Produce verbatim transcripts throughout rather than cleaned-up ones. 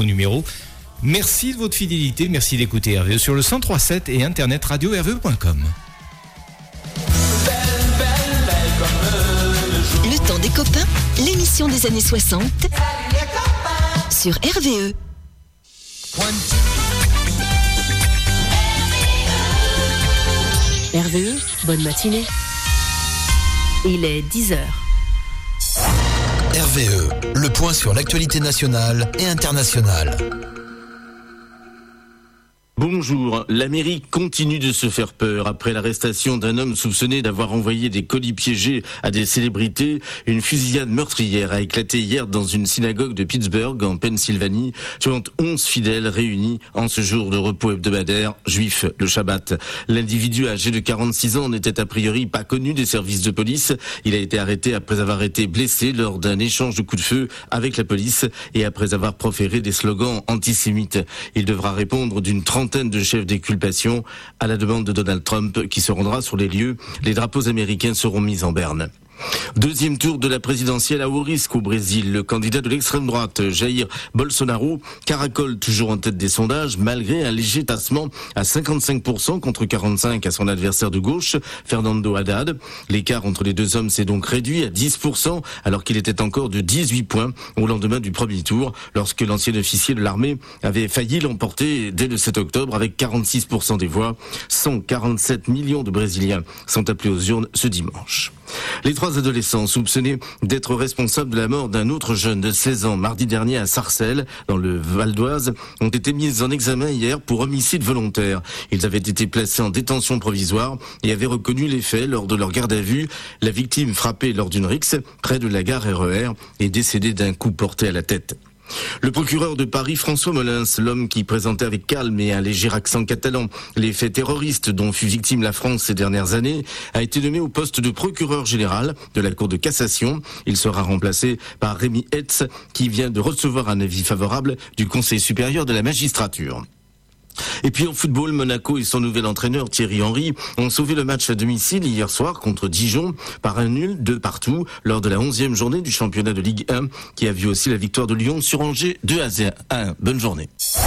vos numéros. Merci de votre fidélité, merci d'écouter R V E sur le cent trois virgule sept et internet radio r v e point com. Le temps des copains, l'émission des années soixante sur R V E. R V E, bonne matinée. Il est dix heures. R V E, le point sur l'actualité nationale et internationale. Bonjour, l'Amérique continue de se faire peur après l'arrestation d'un homme soupçonné d'avoir envoyé des colis piégés à des célébrités. Une fusillade meurtrière a éclaté hier dans une synagogue de Pittsburgh, en Pennsylvanie, tuant onze fidèles réunis en ce jour de repos hebdomadaire juif, le Shabbat. L'individu âgé de quarante-six ans n'était a priori pas connu des services de police. Il a été arrêté après avoir été blessé lors d'un échange de coups de feu avec la police et après avoir proféré des slogans antisémites. Il devra répondre d'une trentaine de chefs d'inculpation à la demande de Donald Trump qui se rendra sur les lieux. Les drapeaux américains seront mis en berne. Deuxième tour de la présidentielle à haut risque au Brésil. Le candidat de l'extrême droite, Jair Bolsonaro, caracole toujours en tête des sondages malgré un léger tassement à cinquante-cinq pour cent contre quarante-cinq pour cent à son adversaire de gauche, Fernando Haddad. L'écart entre les deux hommes s'est donc réduit à dix pour cent alors qu'il était encore de dix-huit points au lendemain du premier tour lorsque l'ancien officier de l'armée avait failli l'emporter dès le sept octobre avec quarante-six pour cent des voix. cent quarante-sept millions de Brésiliens sont appelés aux urnes ce dimanche. Les trois adolescents soupçonnés d'être responsables de la mort d'un autre jeune de seize ans mardi dernier à Sarcelles, dans le Val d'Oise, ont été mis en examen hier pour homicide volontaire. Ils avaient été placés en détention provisoire et avaient reconnu les faits lors de leur garde à vue. La victime, frappée lors d'une rixe près de la gare R E R, est décédée d'un coup porté à la tête. Le procureur de Paris, François Molins, l'homme qui présentait avec calme et un léger accent catalan les faits terroristes dont fut victime la France ces dernières années, a été nommé au poste de procureur général de la Cour de cassation. Il sera remplacé par Rémi Hetz, qui vient de recevoir un avis favorable du Conseil supérieur de la magistrature. Et puis en football, Monaco et son nouvel entraîneur Thierry Henry ont sauvé le match à domicile hier soir contre Dijon par un nul de partout lors de la onzième journée du championnat de Ligue un qui a vu aussi la victoire de Lyon sur Angers deux à un. Bonne journée.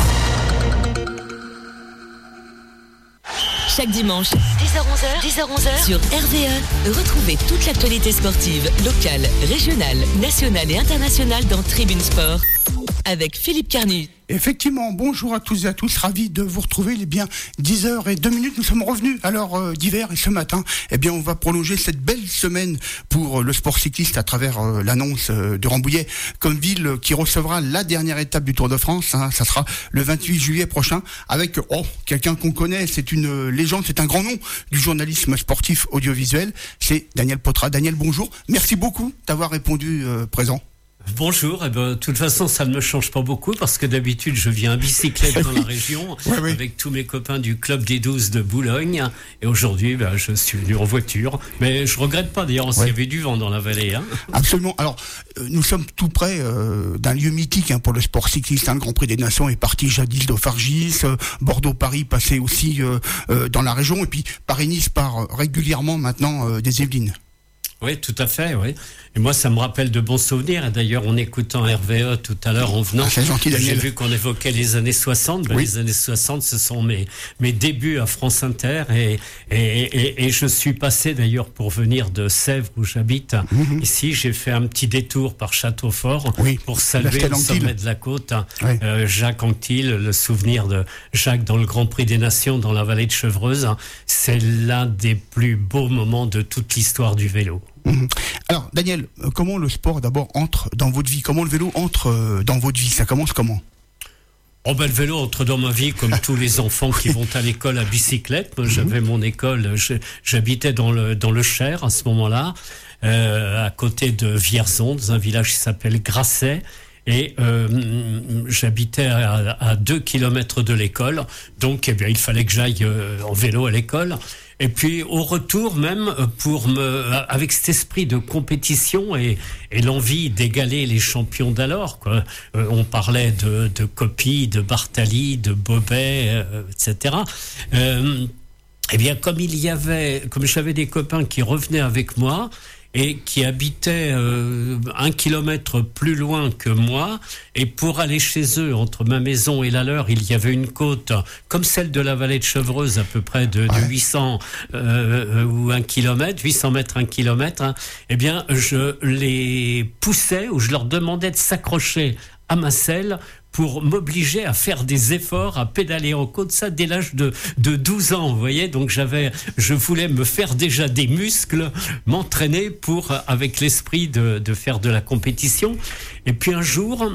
Chaque dimanche, dix heures onze heures, dix heures onze heures, sur R V E, retrouvez toute l'actualité sportive, locale, régionale, nationale et internationale dans Tribune Sport avec Philippe Carnu. Effectivement, bonjour à tous et à tous, ravi de vous retrouver. Il est bien dix heures zéro deux minutes, nous sommes revenus à l'heure euh, d'hiver et ce matin, eh bien, on va prolonger cette belle semaine pour euh, le sport cycliste à travers euh, l'annonce euh, de Rambouillet comme ville euh, qui recevra la dernière étape du Tour de France. Hein, ça sera le vingt-huit juillet prochain avec oh, quelqu'un qu'on connaît, c'est une euh, légende, c'est un grand nom du journalisme sportif audiovisuel, c'est Daniel Potra. Daniel, bonjour, merci beaucoup d'avoir répondu euh, présent. Bonjour, eh ben, de toute façon ça ne me change pas beaucoup parce que d'habitude je viens à bicyclette dans la région oui, oui. avec tous mes copains du Club des douze de Boulogne et aujourd'hui ben, je suis venu en voiture, mais je regrette pas d'ailleurs, il y avait du vent dans la vallée. Hein. Absolument, alors euh, nous sommes tout près euh, d'un lieu mythique hein, pour le sport cycliste, hein. Le Grand Prix des Nations est parti jadis d'Ophargis, euh, Bordeaux-Paris passait aussi euh, euh, dans la région et puis Paris-Nice part euh, régulièrement maintenant euh, des Yvelines. Oui, tout à fait, oui. Et moi, ça me rappelle de bons souvenirs. Et d'ailleurs, en écoutant R V E tout à l'heure, en venant, ah, c'est gentil, j'ai vu qu'on évoquait les années soixante. Ben, oui. Les années soixante, ce sont mes, mes débuts à France Inter. Et, et, et, et je suis passé d'ailleurs pour venir de Sèvres, où j'habite. Mm-hmm. Ici, j'ai fait un petit détour par Châteaufort oui. pour saluer le sommet de la côte. Oui. Euh, Jacques Anquetil, le souvenir de Jacques dans le Grand Prix des Nations, dans la vallée de Chevreuse. C'est l'un des plus beaux moments de toute l'histoire du vélo. Mmh. Alors Daniel, comment le sport d'abord entre dans votre vie? Comment le vélo entre dans votre vie? Ça commence comment? Oh ben, le vélo entre dans ma vie comme tous les enfants qui vont à l'école à bicyclette. Moi, j'avais mon école, je, j'habitais dans le dans le Cher à ce moment-là, euh, à côté de Vierzon, dans un village qui s'appelle Grasset. Et euh, j'habitais à, à deux kilomètres de l'école, donc eh bien il fallait que j'aille euh, en vélo à l'école. Et puis au retour même, pour me, avec cet esprit de compétition et, et l'envie d'égaler les champions d'alors, quoi. Euh, on parlait de, de Coppi, de Bartali, de Bobet, euh, et cetera. Euh, eh bien comme il y avait, comme j'avais des copains qui revenaient avec moi. et qui habitaient euh, un kilomètre plus loin que moi. Et pour aller chez eux, entre ma maison et la leur, il y avait une côte comme celle de la vallée de Chevreuse, à peu près de, de huit cents euh, ou un kilomètre, huit cents mètres, un kilomètre. Hein. Eh bien, je les poussais ou je leur demandais de s'accrocher à ma selle pour m'obliger à faire des efforts, à pédaler en côte, ça dès l'âge de, de douze ans, vous voyez. Donc j'avais, je voulais me faire déjà des muscles, m'entraîner pour, avec l'esprit de, de faire de la compétition. Et puis un jour,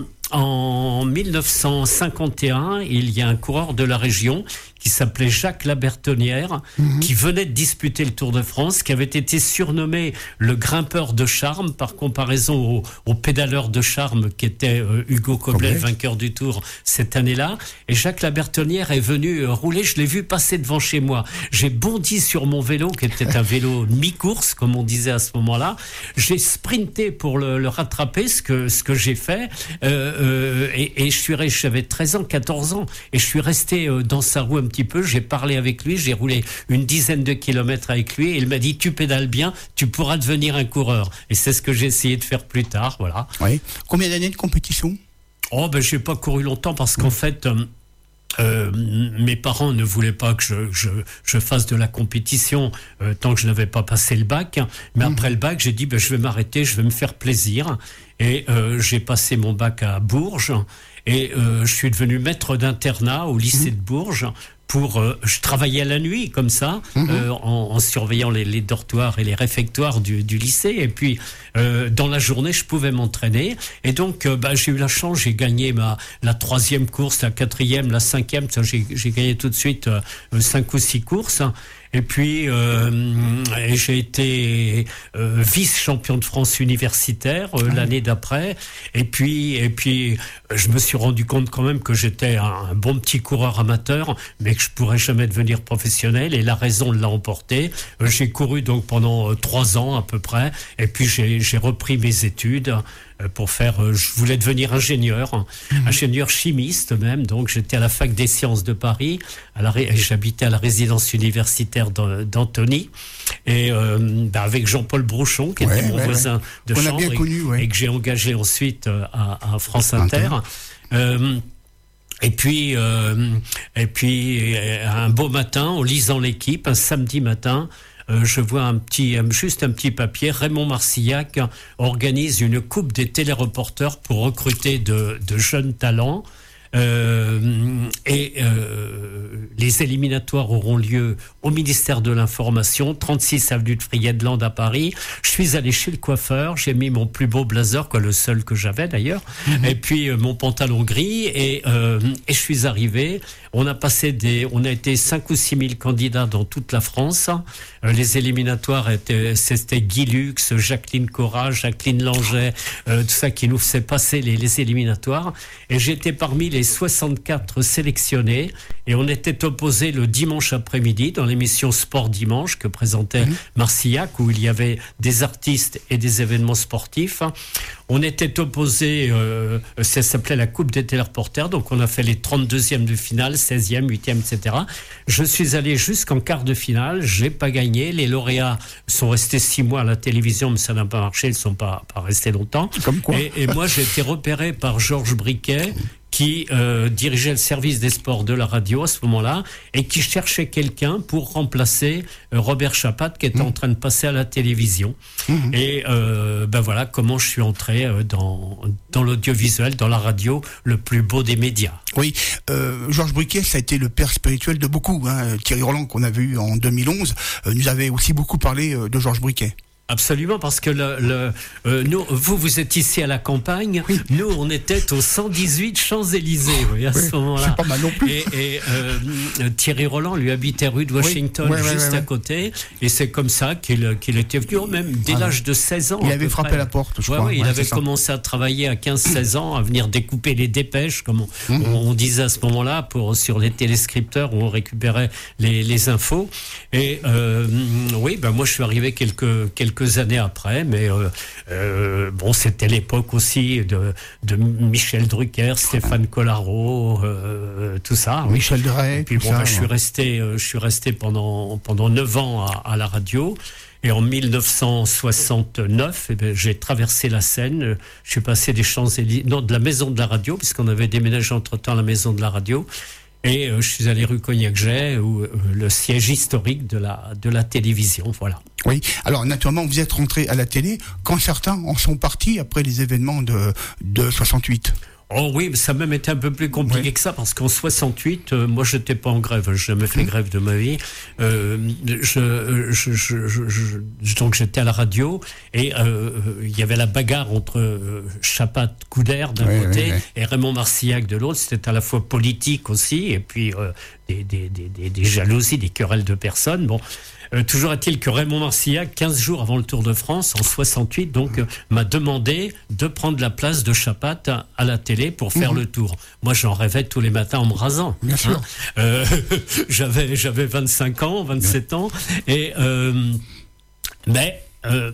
en mille neuf cent cinquante et un, il y a un coureur de la région qui s'appelait Jacques Labertonnière, mmh. qui venait de disputer le Tour de France, qui avait été surnommé le grimpeur de charme par comparaison au, au pédaleur de charme qui était euh, Hugo Koblet, vainqueur du Tour cette année-là. Et Jacques Labertonnière est venu euh, rouler, je l'ai vu passer devant chez moi. J'ai bondi sur mon vélo, qui était un vélo mi-course, comme on disait à ce moment-là. J'ai sprinté pour le, le rattraper, ce que, ce que j'ai fait. Euh, euh, et, et je suis resté, j'avais treize ans, quatorze ans, et je suis resté euh, dans sa roue un petit peu, j'ai parlé avec lui, j'ai roulé une dizaine de kilomètres avec lui et il m'a dit tu pédales bien, tu pourras devenir un coureur. Et c'est ce que j'ai essayé de faire plus tard, voilà. Oui. Combien d'années de compétition ? Oh ben j'ai pas couru longtemps parce qu'en fait euh, euh, mes parents ne voulaient pas que je, je, je fasse de la compétition euh, tant que je n'avais pas passé le bac. Mais mmh. après le bac, j'ai dit ben, je vais m'arrêter, je vais me faire plaisir. Et euh, j'ai passé mon bac à Bourges et euh, je suis devenu maître d'internat au lycée mmh. de Bourges. Pour, euh, je travaillais la nuit comme ça, mmh. euh, en, en surveillant les, les dortoirs et les réfectoires du, du lycée. Et puis, euh, dans la journée, je pouvais m'entraîner. Et donc, euh, bah, j'ai eu la chance, j'ai gagné ma la troisième course, la quatrième, la cinquième. Ça, j'ai, j'ai gagné tout de suite euh, cinq ou six courses. Et puis, euh, j'ai été euh, vice-champion de France universitaire euh, l'année d'après. Et puis, et puis, je me suis rendu compte quand même que j'étais un, un bon petit coureur amateur, mais que je pourrais jamais devenir professionnel. Et la raison l'a emporté. Euh, j'ai couru donc pendant euh, trois ans à peu près. Et puis, j'ai, j'ai repris mes études pour faire, euh, je voulais devenir ingénieur, mmh. ingénieur chimiste même, donc j'étais à la fac des sciences de Paris, à la, j'habitais à la résidence universitaire d'Antony, et euh, bah avec Jean-Paul Brouchon, qui ouais, était mon ouais, voisin ouais. de On chambre, et, connu, ouais. et que j'ai engagé ensuite à, à France Inter. Euh, Et puis, euh, et puis, un beau matin, en lisant l'équipe, un samedi matin, Euh, je vois un petit, juste un petit papier. Raymond Marcillac organise une coupe des téléreporters pour recruter de, de jeunes talents. Euh, et euh, les éliminatoires auront lieu au ministère de l'Information, trente-six avenue de Friedland à Paris. Je suis allé chez le coiffeur, j'ai mis mon plus beau blazer, quoi, le seul que j'avais d'ailleurs, mmh. et puis euh, mon pantalon gris, et, euh, et je suis arrivé. On a passé des, on a été cinq ou six mille candidats dans toute la France. Euh, les éliminatoires étaient, c'était Guy Lux, Jacqueline Cora, Jacqueline Langeais, euh, tout ça qui nous faisait passer les, les éliminatoires. Et j'étais parmi les soixante-quatre sélectionnés, et on était opposés le dimanche après-midi dans l'émission Sport Dimanche que présentait mmh. Marcillac, où il y avait des artistes et des événements sportifs. On était opposés, euh, ça s'appelait la Coupe des téléreporters, donc on a fait les trente-deuxièmes de finale, seizième, huitième, et cetera. Je suis allé jusqu'en quart de finale, j'ai pas gagné. Les lauréats sont restés six mois à la télévision, mais ça n'a pas marché, ils sont pas, pas restés longtemps. Comme quoi. Et, et moi, j'ai été repéré par Georges Briquet, qui euh, dirigeait le service des sports de la radio à ce moment-là, et qui cherchait quelqu'un pour remplacer euh, Robert Chapat, qui était mmh. en train de passer à la télévision. Mmh. Et euh, ben voilà comment je suis entré euh, dans, dans l'audiovisuel, dans la radio, le plus beau des médias. Oui, euh, Georges Briquet, ça a été le père spirituel de beaucoup. Hein. Thierry Roland, qu'on avait eu en deux mille onze, euh, nous avait aussi beaucoup parlé euh, de Georges Briquet. Absolument, parce que le, le, euh, nous, vous, vous êtes ici à la campagne. Oui. Nous, on était au cent dix-huit Champs-Élysées, vous voyez, à oui, ce moment-là. C'est pas mal non plus. Et, et euh, Thierry Roland, lui, habitait rue de Washington, oui. ouais, juste ouais, ouais, à côté. Et c'est comme ça qu'il, qu'il était venu, oh, même dès ah, l'âge de seize ans. Il avait frappé près. la porte, je ouais, crois. Oui, il ouais, avait commencé à travailler à quinze seize ans, à venir découper les dépêches, comme on, mm-hmm. on disait à ce moment-là, pour, sur les téléscripteurs où on récupérait les, les infos. Et euh, oui, ben moi, je suis arrivé quelques, quelques quelques années après, mais euh, euh, bon, c'était l'époque aussi de, de Michel Drucker, Stéphane Collaro, euh, tout ça. Michel Drey. Et puis bon, ça, bah, je suis ouais. resté, euh, je suis resté pendant pendant neuf ans à, à la radio. Et en mille neuf cent soixante-neuf, eh ben, j'ai traversé la Seine. Je suis passé des Champs-Élysées, non, de la maison de la radio, puisqu'on avait déménagé entre-temps à la maison de la radio. Et euh, je suis allé rue Cognac-Jay, où euh, le siège historique de la de la télévision, voilà. Oui. Alors naturellement, vous êtes rentré à la télé quand certains en sont partis après les événements de de soixante-huit. Oh oui, mais ça a même été un peu plus compliqué ouais. que ça, parce qu'en soixante-huit, euh, moi, j'étais pas en grève, j'ai jamais fait mmh. grève de ma vie. Euh, je, je, je, je, je, donc j'étais à la radio, et euh, il y avait la bagarre entre euh, Chapat-Couder d'un ouais, côté ouais, ouais. et Raymond Marcillac de l'autre. C'était à la fois politique aussi, et puis euh, des, des, des, des, des jalousies, des querelles de personnes. Bon. Euh, toujours est-il que Raymond Marcillac, quinze jours avant le Tour de France, en soixante-huit, donc, euh, m'a demandé de prendre la place de Chapat à, à la télé pour faire mmh. le Tour. Moi, j'en rêvais tous les matins en me rasant. Bien sûr. Hein euh, j'avais, j'avais vingt-cinq ans, vingt-sept ans, et euh, mais euh,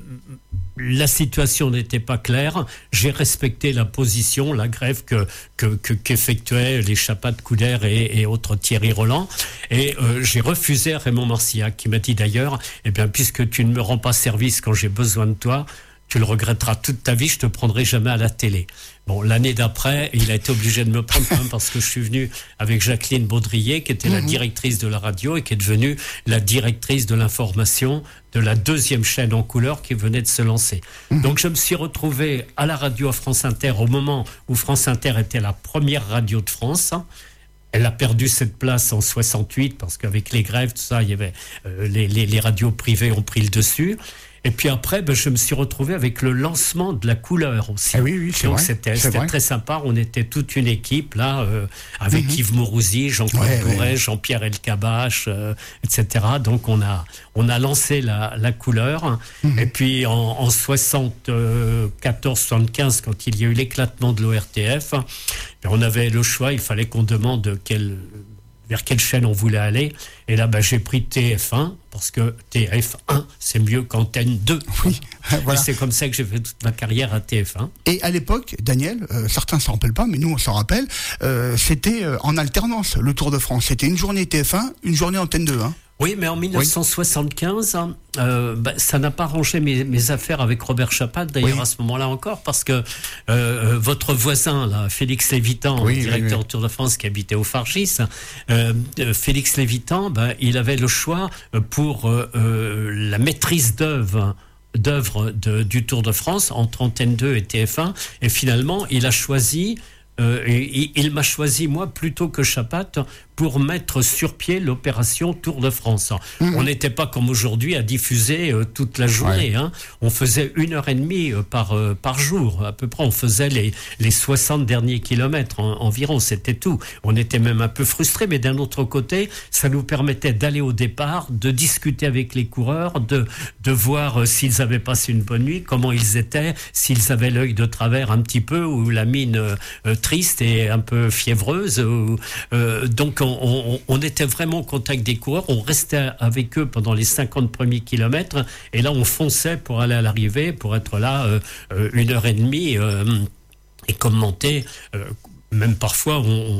la situation n'était pas claire. J'ai respecté la position, la grève que, que, que qu'effectuaient les Chapat-Couder et, et autres Thierry Roland. Et euh, j'ai refusé à Raymond Marcillac, qui m'a dit d'ailleurs, eh bien, puisque tu ne me rends pas service quand j'ai besoin de toi, tu le regretteras toute ta vie, je te prendrai jamais à la télé. Bon, l'année d'après, il a été obligé de me prendre quand même parce que je suis venu avec Jacqueline Baudrier, qui était mmh. la directrice de la radio et qui est devenue la directrice de l'information de la deuxième chaîne en couleur qui venait de se lancer. Mmh. Donc, je me suis retrouvé à la radio à France Inter au moment où France Inter était la première radio de France. Elle a perdu cette place en soixante-huit parce qu'avec les grèves, tout ça, il y avait euh, les, les, les radios privées ont pris le dessus. Et puis après, ben, je me suis retrouvé avec le lancement de la couleur aussi. Ah oui, oui, c'est Donc vrai. c'était, c'est c'était vrai. très sympa. On était toute une équipe là, euh, avec mm-hmm. Yves Mourouzi, Jean-Claude ouais, Bourret, ouais. Jean-Pierre Elkabbach, euh, et cetera. Donc on a on a lancé la, la couleur. Mm-hmm. Et puis en, en soixante-quatorze soixante-quinze, quand il y a eu l'éclatement de l'O R T F, ben, on avait le choix. Il fallait qu'on demande quel vers quelle chaîne on voulait aller. Et là, ben, j'ai pris T F un, parce que T F un, c'est mieux qu'Antenne deux. Oui, voilà. Et c'est comme ça que j'ai fait toute ma carrière à T F un. Et à l'époque, Daniel, euh, certains ne s'en rappellent pas, mais nous, on s'en rappelle, euh, c'était euh, en alternance, le Tour de France. C'était une journée T F un, une journée Antenne deux. Hein. Oui, mais en dix-neuf cent soixante-quinze, oui. euh, bah, ça n'a pas rangé mes, mes affaires avec Robert Chapat, d'ailleurs, oui. à ce moment-là encore, parce que euh, votre voisin, là, Félix Lévitan, oui, directeur oui, oui. Tour de France, qui habitait au Fargis, euh, Félix Lévitan, bah, il avait le choix pour euh, euh, la maîtrise d'œuvre d'œuvre de, du Tour de France entre Antenne deux et T F un, et finalement, il a choisi... Euh, et, il m'a choisi, moi, plutôt que Chapat, pour mettre sur pied l'opération Tour de France. Mmh. On n'était pas comme aujourd'hui à diffuser euh, toute la journée. Ouais. Hein. On faisait une heure et demie euh, par, euh, par jour, à peu près. On faisait les, les soixante derniers kilomètres en, environ, c'était tout. On était même un peu frustrés, mais d'un autre côté, ça nous permettait d'aller au départ, de discuter avec les coureurs, de, de voir euh, s'ils avaient passé une bonne nuit, comment ils étaient, s'ils avaient l'œil de travers un petit peu, ou la mine euh, triste et un peu fiévreuse. Euh, euh, donc, on, on, on était vraiment au contact des coureurs, on restait avec eux pendant les cinquante premiers kilomètres, et là on fonçait pour aller à l'arrivée, pour être là euh, euh, une heure et demie euh, et commenter. Euh, Même parfois,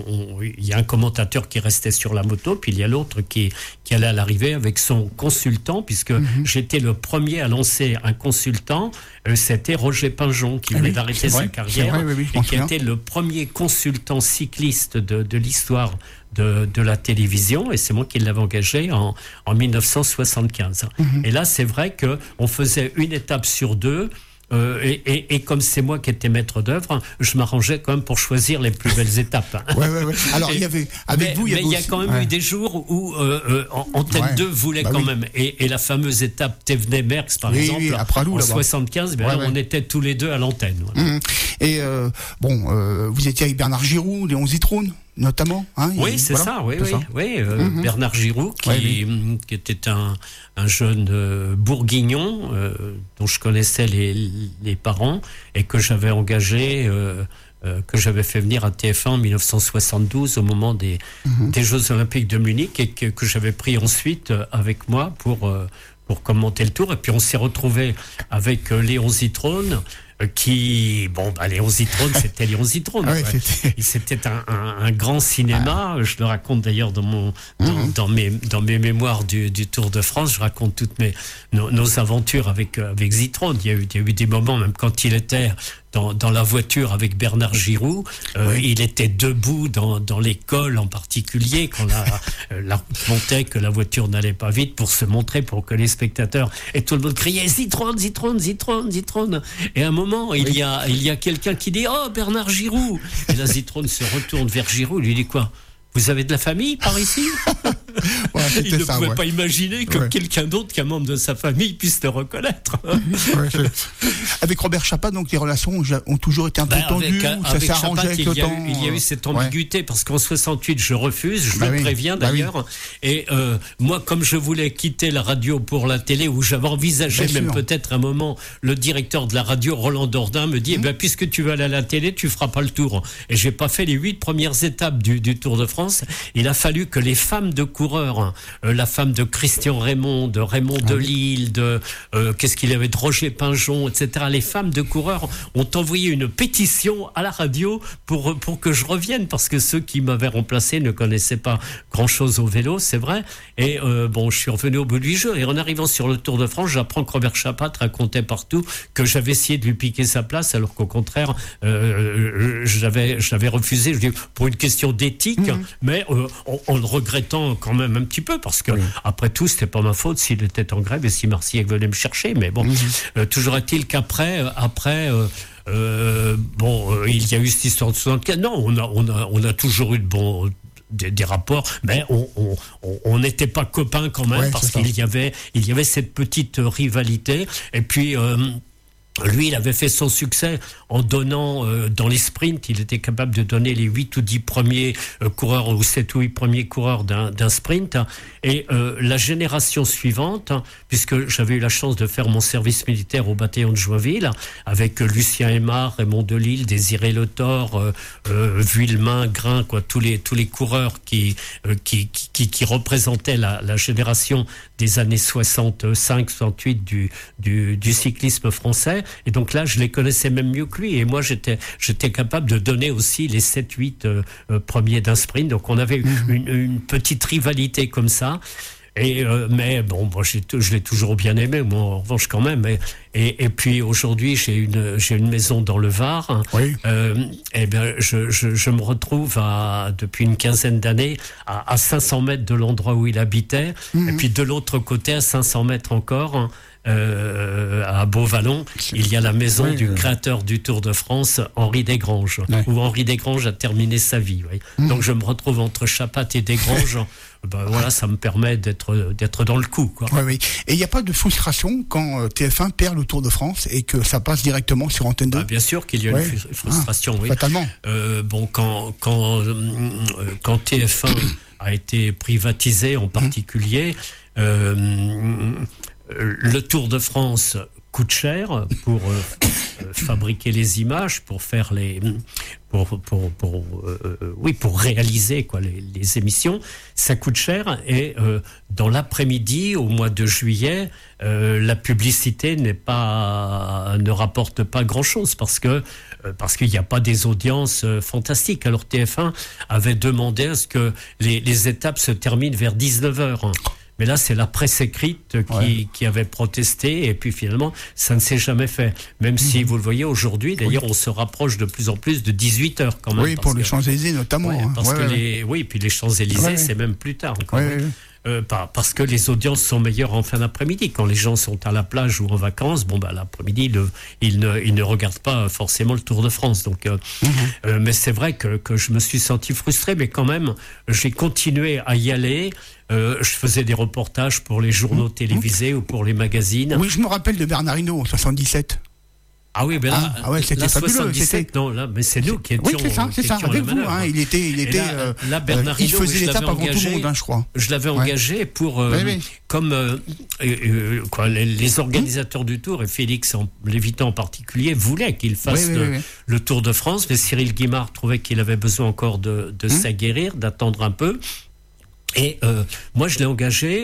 il y a un commentateur qui restait sur la moto, puis il y a l'autre qui, qui allait à l'arrivée avec son consultant, puisque mm-hmm. j'étais le premier à lancer un consultant. Euh, c'était Roger Pinjon qui ah venait oui, d'arrêter sa carrière vrai, oui, oui, et qui était le premier consultant cycliste de, de l'histoire de, de la télévision. Et c'est moi qui l'avais engagé en, en dix-neuf cent soixante-quinze. Mm-hmm. Et là, c'est vrai qu'on faisait une étape sur deux. Euh, et, et, et comme c'est moi qui étais maître d'œuvre, je m'arrangeais quand même pour choisir les plus belles étapes. Ouais, ouais, ouais. Alors il y avait avec mais, vous, il y, mais il y a quand même ouais. eu des jours où euh, euh, Antenne ouais. deux voulait bah, quand oui. même, et, et la fameuse étape Thévenet-Merckx par oui, exemple, oui, après nous, en là-bas. soixante-quinze, ben ouais, là, ouais. on était tous les deux à l'antenne. Voilà. Mmh. Et euh, bon, euh, vous étiez avec Bernard Giroux, Léon Zitrone notamment, hein, oui, il, c'est voilà, ça, oui, c'est oui, ça. oui. Euh, mm-hmm. Bernard Giroux, qui, ouais, oui. qui était un, un jeune euh, bourguignon euh, dont je connaissais les, les parents et que j'avais engagé, euh, euh, que j'avais fait venir à T F un en dix-neuf cent soixante-douze au moment des, mm-hmm. des Jeux Olympiques de Munich, et que, que j'avais pris ensuite avec moi pour euh, pour commenter le Tour. Et puis on s'est retrouvé avec euh, Léon Zitrone, euh, qui, bon, bah, Léon Zitrone, c'était Léon Zitrone. Ouais, c'était... C'était un, un, un grand cinéma. Ah. Je le raconte d'ailleurs dans mon, dans, mmh. dans mes, dans mes mémoires du, du Tour de France. Je raconte toutes mes, nos, nos aventures avec, avec Zitrone. Il y a eu, il y a eu des moments, même quand il était Dans, dans la voiture avec Bernard Giroux, euh, oui. il était debout dans, dans l'école en particulier quand la, la route montait, que la voiture n'allait pas vite, pour se montrer, pour que les spectateurs et tout le monde criait Zitrone, Zitrone, Zitrone, Zitrone. Et à un moment, oui. il y a, il y a quelqu'un qui dit oh Bernard Giroux. Et là Zitrone se retourne vers Giroux, lui dit quoi? Vous avez de la famille par ici? Ouais, il ne ça, pouvait ouais. pas imaginer que ouais. quelqu'un d'autre qu'un membre de sa famille puisse le reconnaître. Ouais, avec Robert Chapat, donc les relations ont toujours été un peu ben, tendues. Avec, ça avec s'est arrangé Chapat, avec il le y a temps. Eu, il y a eu cette ambiguïté, ouais. parce qu'en soixante-huit, je refuse, je bah le oui. préviens bah d'ailleurs. Oui. Et euh, moi, comme je voulais quitter la radio pour la télé, où j'avais envisagé Bien même sûr. peut-être un moment, le directeur de la radio, Roland Dordain, me dit mmh. eh ben, puisque tu vas aller à la télé, tu feras pas le tour. Et j'ai pas fait les huit premières étapes du, du Tour de France. Il a fallu que les femmes de coureurs, euh, la femme de Christian Raymond, de Raymond ah, Delille, de euh, qu'est-ce qu'il avait de Roger Pinjon, et cetera. Les femmes de coureurs ont envoyé une pétition à la radio pour pour que je revienne, parce que ceux qui m'avaient remplacé ne connaissaient pas grand-chose au vélo, c'est vrai. Et euh, bon, je suis revenu au bout du jeu. Et en arrivant sur le Tour de France, j'apprends que Robert Chapat racontait partout que j'avais essayé de lui piquer sa place, alors qu'au contraire, euh, j'avais j'avais refusé. Je dis pour une question d'éthique, mmh. mais euh, en, en le regrettant quand même un petit peu, parce que oui. après tout, c'était pas ma faute s'il était en grève et si Marseille venait me chercher. Mais bon, mmh. euh, toujours est-il qu'après, euh, après. Euh, Euh, bon, euh, il y a eu cette histoire de soixante-quinze. Non, on a, on a, on a toujours eu de bons des, des rapports, mais on n'était pas copains quand même, ouais, parce qu'il y avait, il y avait cette petite rivalité. Et puis. Euh, Lui, il avait fait son succès en donnant, euh, dans les sprints, il était capable de donner les huit ou dix premiers euh, coureurs, ou sept ou huit premiers coureurs d'un, d'un sprint. Et euh, la génération suivante, puisque j'avais eu la chance de faire mon service militaire au bataillon de Joinville, avec euh, Lucien Aymar, Raymond Delille, Désiré Le Thor, euh, euh, Vuillemin, Grain, quoi, tous les, tous les coureurs qui, euh, qui, qui, qui représentaient la, la génération des années soixante-cinq soixante-huit du, du, du cyclisme français. Et donc là, je les connaissais même mieux que lui. Et moi, j'étais, j'étais capable de donner aussi les sept huit euh, euh, premiers d'un sprint. Donc on avait mmh. une, une petite rivalité comme ça. Et euh, mais bon, bon j'ai, je l'ai toujours bien aimé, moi, en revanche quand même. Et, et, et puis aujourd'hui, j'ai une, j'ai une maison dans le Var. Oui. Euh, et bien, je, je, je me retrouve à, depuis une quinzaine d'années à, à cinq cents mètres de l'endroit où il habitait. Mmh. Et puis de l'autre côté, à cinq cents mètres encore. Euh, à Beauvallon, il y a la maison oui, du euh... créateur du Tour de France, Henri Desgranges, ouais. où Henri Desgranges a terminé sa vie. Oui. Mmh. Donc je me retrouve entre Chapat et Desgranges. Ben voilà, ça me permet d'être d'être dans le coup, quoi. Oui, oui. Et il n'y a pas de frustration quand T F un perd le Tour de France et que ça passe directement sur Antenne deux? Ah, bien sûr qu'il y a ouais. une frustration, ah, oui. Fatalement. Euh, bon, quand quand euh, quand T F un a été privatisé, en particulier. Mmh. Euh, Le Tour de France coûte cher pour euh, euh, fabriquer les images, pour faire les, pour pour pour euh, oui pour réaliser quoi les, les émissions. Ça coûte cher et euh, dans l'après-midi au mois de juillet, euh, la publicité n'est pas ne rapporte pas grand-chose parce que euh, parce qu'il n'y a pas des audiences euh, fantastiques. Alors T F un avait demandé à ce que les les étapes se terminent vers dix-neuf heures. Mais là, c'est la presse écrite qui, ouais. qui avait protesté et puis finalement, ça ne s'est jamais fait. Même mmh. si, vous le voyez aujourd'hui, d'ailleurs, oui. on se rapproche de plus en plus de dix-huit heures quand même. Oui, pour que, les Champs-Élysées notamment. Ouais, hein. parce ouais, que ouais. les, oui, puis les Champs-Élysées, ouais, c'est ouais. même plus tard encore. Ouais, ouais. Euh, parce que les audiences sont meilleures en fin d'après-midi. Quand les gens sont à la plage ou en vacances, bon bah l'après-midi, le, ils, ne, ils ne regardent pas forcément le Tour de France. Donc, euh, mmh. euh, mais c'est vrai que, que je me suis senti frustré, mais quand même, j'ai continué à y aller. Euh, je faisais des reportages pour les journaux mmh. télévisés mmh. ou pour les magazines. Oui, je me rappelle de Bernard Hinault en soixante-dix-sept. Ah oui, mais là, ah ouais, c'était là, fabuleux. soixante-dix-sept, non, là, mais c'est nous qui étions. Oui, c'est ça, c'est ça, avec vous. Hein, il était, il était. Là, euh, là, Bernard il Hinault, faisait l'étape avant engagé, tout le monde, hein, je crois. Je l'avais ouais. engagé pour, euh, oui, oui. comme euh, euh, quoi, les, les organisateurs mmh. du Tour et Félix en, Lévitan en particulier voulaient qu'il fasse oui, le, oui, oui. le Tour de France, mais Cyril Guimard trouvait qu'il avait besoin encore de, de mmh. s'aguerrir, d'attendre un peu. Et euh, moi, je l'ai engagé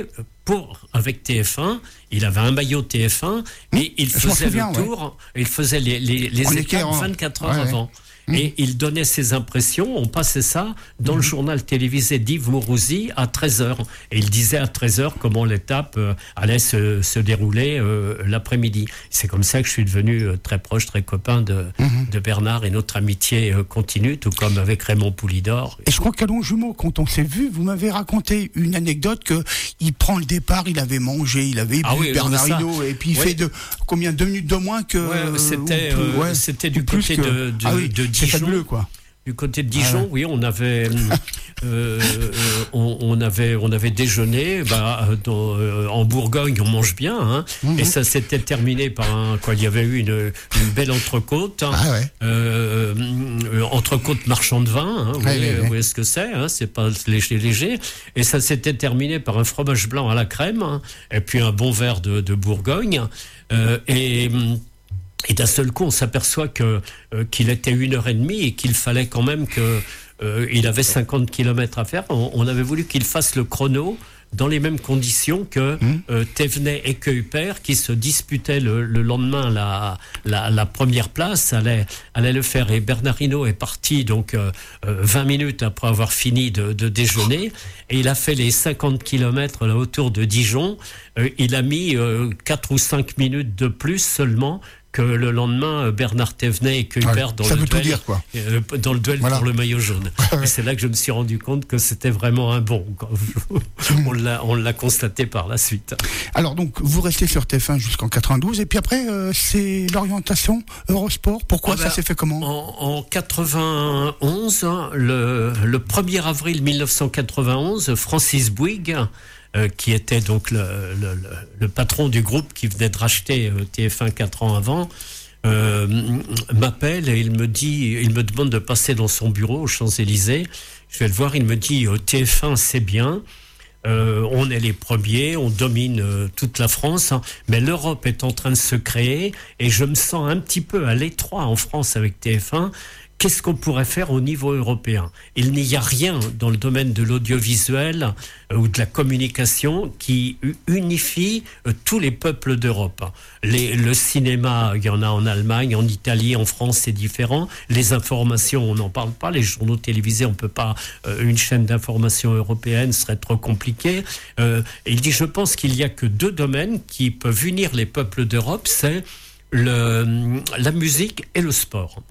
pour, avec T F un, il avait un maillot T F un mmh, et il faisait souviens, le tour, ouais. il faisait les, les, les étapes vingt-quatre heures ouais, avant. Ouais. Et il donnait ses impressions, on passait ça dans mmh. le journal télévisé d'Yves Mourouzi à treize heures. Et il disait à treize heures comment l'étape euh, allait se, se dérouler euh, l'après-midi. C'est comme ça que je suis devenu euh, très proche, très copain de, mmh. de Bernard, et notre amitié euh, continue, tout comme avec Raymond Poulidor. Et je crois qu'à Longjumeau, quand on s'est vu, vous m'avez raconté une anecdote qu'il prend le départ, il avait mangé, il avait bu ah oui, Bernard Hinault, et puis il oui. fait de combien, deux minutes de moins que... Ouais, c'était, euh, ouais, c'était du côté que... de, de, ah oui. de C'est fabuleux, quoi. Du côté de Dijon, ah ouais. oui, on avait, euh, on, on avait, on avait déjeuné. Bah, dans, euh, en Bourgogne, on mange bien, hein, mmh. et ça s'était terminé par un, quoi. Il y avait eu une, une belle entrecôte, hein, ah ouais. euh, entrecôte marchand de vin. Hein, vous, ah voyez, oui, oui. vous voyez ce que c'est, hein, c'est pas léger, léger. Et ça s'était terminé par un fromage blanc à la crème, hein, et puis un bon verre de, de Bourgogne, euh, et Et d'un seul coup, on s'aperçoit que euh, qu'il était une heure et demie et qu'il fallait quand même que euh, il avait cinquante kilomètres à faire. On, on avait voulu qu'il fasse le chrono dans les mêmes conditions que mmh. euh, Thévenet et Kuyper, qui se disputaient le, le lendemain la, la, la première place, allait, allait le faire. Et Bernard Hinault est parti donc euh, vingt minutes après avoir fini de, de déjeuner, et il a fait les cinquante kilomètres là autour de Dijon. Euh, il a mis euh, quatre ou cinq minutes de plus seulement que le lendemain, Bernard Thévenet et Kuyper ouais, dans, le duel, dire, quoi. Euh, dans le duel voilà. pour le maillot jaune. Et c'est là que je me suis rendu compte que c'était vraiment un bon. on, l'a, on l'a constaté par la suite. Alors donc, vous restez sur T F un jusqu'en quatre-vingt-douze, et puis après, euh, c'est l'orientation Eurosport. Pourquoi ah ben, ça s'est fait comment ? En, en quatre-vingt-onze, le, le premier avril mille neuf cent quatre-vingt-onze, Francis Bouygues, Euh, qui était donc le, le, le, le patron du groupe qui venait de racheter euh, T F un quatre ans avant, euh, m'appelle et il me dit, il me demande de passer dans son bureau aux Champs-Élysées. Je vais le voir, il me dit euh, T F un c'est bien, euh, on est les premiers, on domine euh, toute la France, hein, mais l'Europe est en train de se créer et je me sens un petit peu à l'étroit en France avec T F un. Qu'est-ce qu'on pourrait faire au niveau européen ? Il n'y a rien dans le domaine de l'audiovisuel euh, ou de la communication qui unifie euh, tous les peuples d'Europe. Les, le cinéma, il y en a en Allemagne, en Italie, en France, c'est différent. Les informations, on n'en parle pas. Les journaux télévisés, on ne peut pas... Euh, une chaîne d'information européenne serait trop compliquée. Euh, il dit, je pense qu'il n'y a que deux domaines qui peuvent unir les peuples d'Europe, c'est le, la musique et le sport.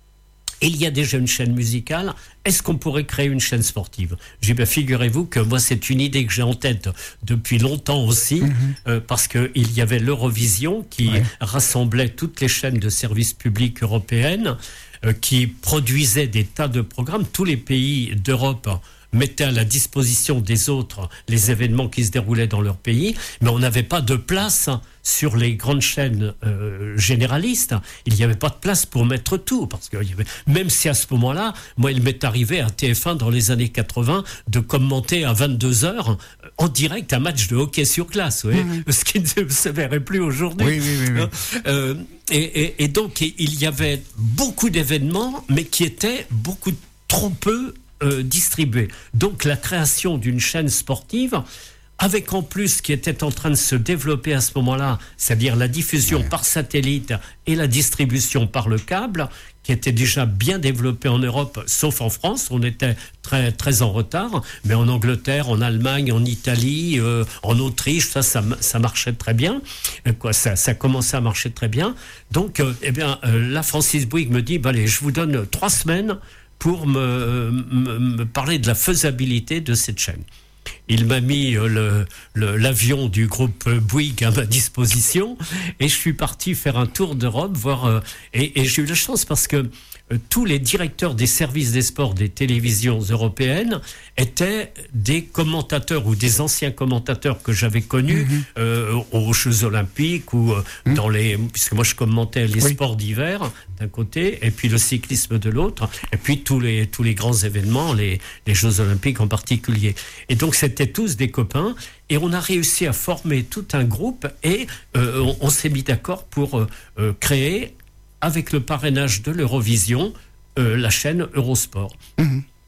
Il y a déjà une chaîne musicale, est-ce qu'on pourrait créer une chaîne sportive ? J'ai bien, figurez-vous que moi, c'est une idée que j'ai en tête depuis longtemps aussi, mmh. euh, parce qu'il y avait l'Eurovision qui ouais. rassemblait toutes les chaînes de services publics européennes, euh, qui produisait des tas de programmes. Tous les pays d'Europe mettaient à la disposition des autres les événements qui se déroulaient dans leur pays, mais on n'avait pas de place sur les grandes chaînes euh, généralistes. Il n'y avait pas de place pour mettre tout, parce que y avait, même si à ce moment-là, moi, il m'est arrivé à T F un dans les années quatre-vingts de commenter à vingt-deux heures en direct un match de hockey sur glace, oui, mmh. ce qui ne se verrait plus aujourd'hui. Oui, oui, oui, oui. Euh, et, et, et donc, il y avait beaucoup d'événements, mais qui étaient beaucoup trop peu euh, distribués. Donc, la création d'une chaîne sportive, avec en plus ce qui était en train de se développer à ce moment-là, c'est-à-dire la diffusion ouais. par satellite et la distribution par le câble, qui était déjà bien développée en Europe, sauf en France, on était très, très en retard, mais en Angleterre, en Allemagne, en Italie, euh, en Autriche, ça, ça, ça marchait très bien, quoi, ça, ça commençait à marcher très bien. Donc, euh, eh bien, euh, là, Francis Bouygues me dit, bah, allez, je vous donne trois semaines pour me, me, me parler de la faisabilité de cette chaîne. Il m'a mis le, le, l'avion du groupe Bouygues à ma disposition et je suis parti faire un tour d'Europe, voir, euh, et, et j'ai eu la chance parce que euh, tous les directeurs des services des sports des télévisions européennes étaient des commentateurs ou des anciens commentateurs que j'avais connus mmh. euh, aux Jeux Olympiques ou euh, mmh. dans les, puisque moi je commentais les oui. sports d'hiver d'un côté et puis le cyclisme de l'autre et puis tous les tous les grands événements, les les Jeux Olympiques en particulier. Et donc c'était tous des copains et on a réussi à former tout un groupe et euh, on, on s'est mis d'accord pour euh, euh, créer avec le parrainage de l'Eurovision euh, la chaîne Eurosport. Mmh. Qui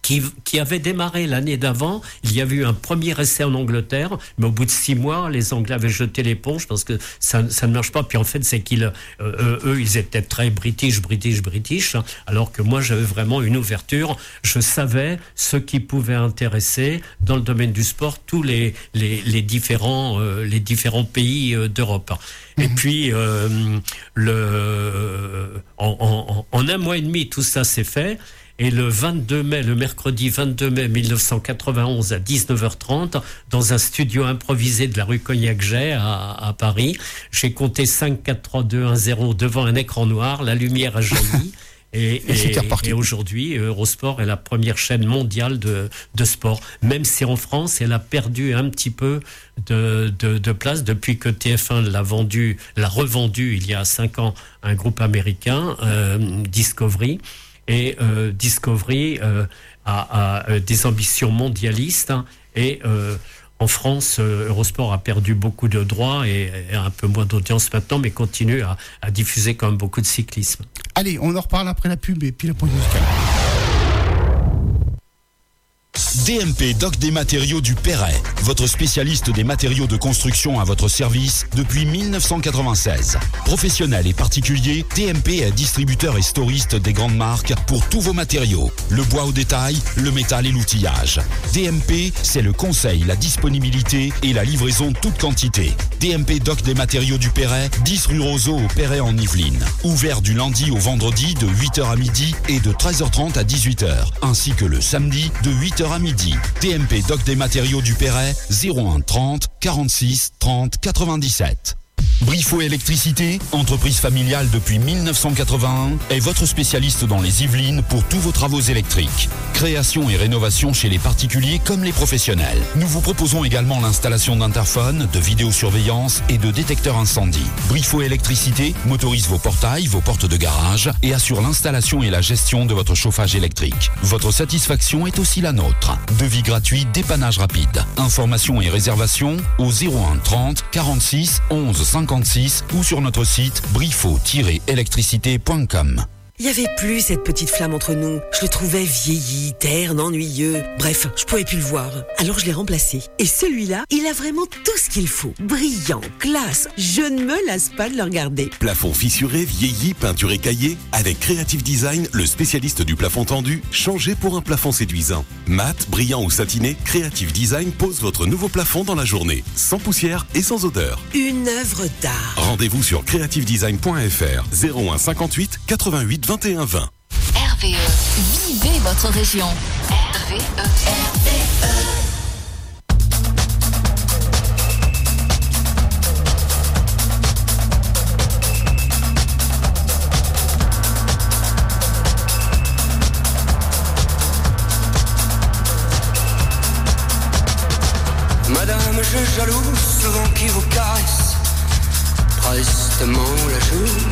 qui, qui avait démarré l'année d'avant. Il y avait eu un premier essai en Angleterre, mais au bout de six mois, les Anglais avaient jeté l'éponge parce que ça, ça ne marche pas. Puis en fait, c'est qu'ils, euh, eux, ils étaient très british, british, british, alors que moi, j'avais vraiment une ouverture. Je savais ce qui pouvait intéresser dans le domaine du sport tous les, les, les, différents, euh, les différents pays euh, d'Europe. Et puis, euh, le, en, en, en un mois et demi, tout ça s'est fait. Et le vingt-deux mai, le mercredi vingt-deux mai mille neuf cent quatre-vingt-onze à dix-neuf heures trente, dans un studio improvisé de la rue Cognac-Jay à, à Paris, j'ai compté cinq, quatre, trois, deux, un, zéro devant un écran noir, la lumière a jailli. Et, et, et aujourd'hui, Eurosport est la première chaîne mondiale de, de sport. Même si en France, elle a perdu un petit peu de, de, de place depuis que T F un l'a vendu, l'a revendu il y a cinq ans à un groupe américain, euh, Discovery. Et euh, Discovery euh, a, a des ambitions mondialistes hein, et euh, en France, euh, Eurosport a perdu beaucoup de droits et, et un peu moins d'audience maintenant, mais continue à, à diffuser quand même beaucoup de cyclisme. Allez, on en reparle après la pub et puis la pause musicale. D M P Doc des matériaux du Perret, votre spécialiste des matériaux de construction à votre service depuis mille neuf cent quatre-vingt-seize. Professionnel et particulier, D M P est distributeur et storiste des grandes marques pour tous vos matériaux, le bois au détail, le métal et l'outillage. D M P, c'est le conseil, la disponibilité et la livraison toute quantité. D M P Doc des matériaux du Perret, dix rue Roseau au Perret en Yvelines. Ouvert du lundi au vendredi de huit heures à midi et de treize heures trente à dix-huit heures, ainsi que le samedi de huit heures à midi. D M P Doc des matériaux du Perret, zéro un trente quarante-six trente quatre-vingt-dix-sept. Briffaut Électricité, entreprise familiale depuis mille neuf cent quatre-vingt-un, est votre spécialiste dans les Yvelines pour tous vos travaux électriques. Création et rénovation chez les particuliers comme les professionnels. Nous vous proposons également l'installation d'interphones, de vidéosurveillance et de détecteurs incendie. Briffaut Électricité motorise vos portails, vos portes de garage et assure l'installation et la gestion de votre chauffage électrique. Votre satisfaction est aussi la nôtre. Devis gratuit, dépannage rapide. Informations et réservations au zéro un trente quarante-six onze cinquante-six ou sur notre site briffaut tiret électricité point com. Il n'y avait plus cette petite flamme entre nous. Je le trouvais vieilli, terne, ennuyeux. Bref, je pouvais plus le voir. Alors je l'ai remplacé. Et celui-là, il a vraiment tout ce qu'il faut. Brillant, classe. Je ne me lasse pas de le regarder. Plafond fissuré, vieilli, peinture écaillée. Avec Creative Design, le spécialiste du plafond tendu, changez pour un plafond séduisant. Mat, brillant ou satiné, Creative Design pose votre nouveau plafond dans la journée. Sans poussière et sans odeur. Une œuvre d'art. Rendez-vous sur creative design point f r, zéro un cinquante-huit quatre-vingt-huit vingt et un vingt. R V E. Vivez votre région. R V E. R V E. Madame, je jalouse le vent qui vous caresse tristement la joue.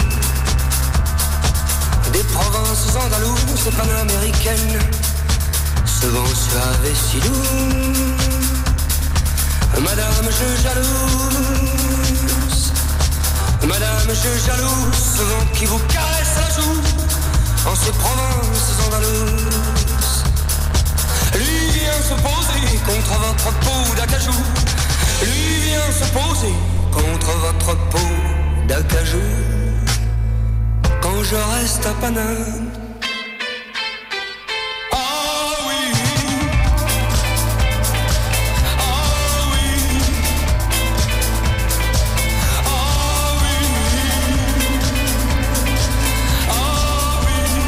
Des provinces andalouses et panaméricaines, ce vent suave et si doux. Madame, je jalouse, Madame, je jalouse ce vent qui vous caresse la joue en ces provinces andalouses. Lui vient se poser contre votre peau d'acajou. Lui vient se poser contre votre peau d'acajou. Quand je reste à Paname. Ah oui, ah oui, ah oui, ah oui,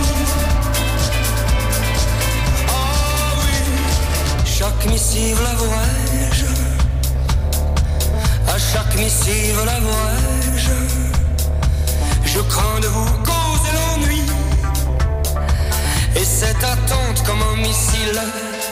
ah oui. Chaque missive l'avouerai-je, à chaque missive l'avouerai-je. Je crains de vous causer l'ennui, et cette attente comme un missile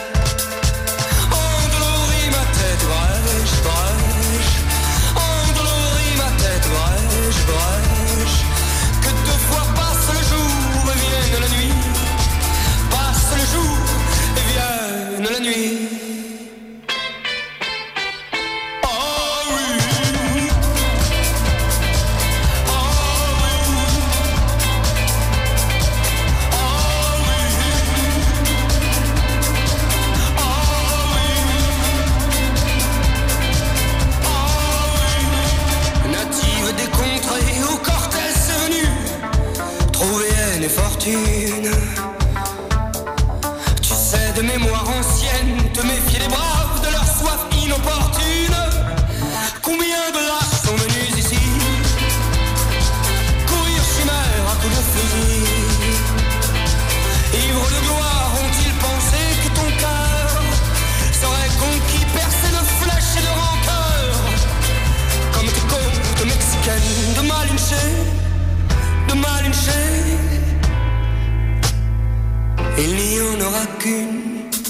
endolorit ma tête, brèche, brèche, endolorit ma tête, brèche, brèche. Que deux fois passe le jour et vienne la nuit, passe le jour et vienne la nuit. viennent te méfier des braves, de leur soif inopportune. Combien de lâches sont venus ici courir chimère à coups de fusil? Ivres de gloire, ont-ils pensé que ton cœur serait conquis, percé de flèches et de rancœur, comme tes côtes mexicaines de Malinche, de Malinche? Il n'y en aura qu'une.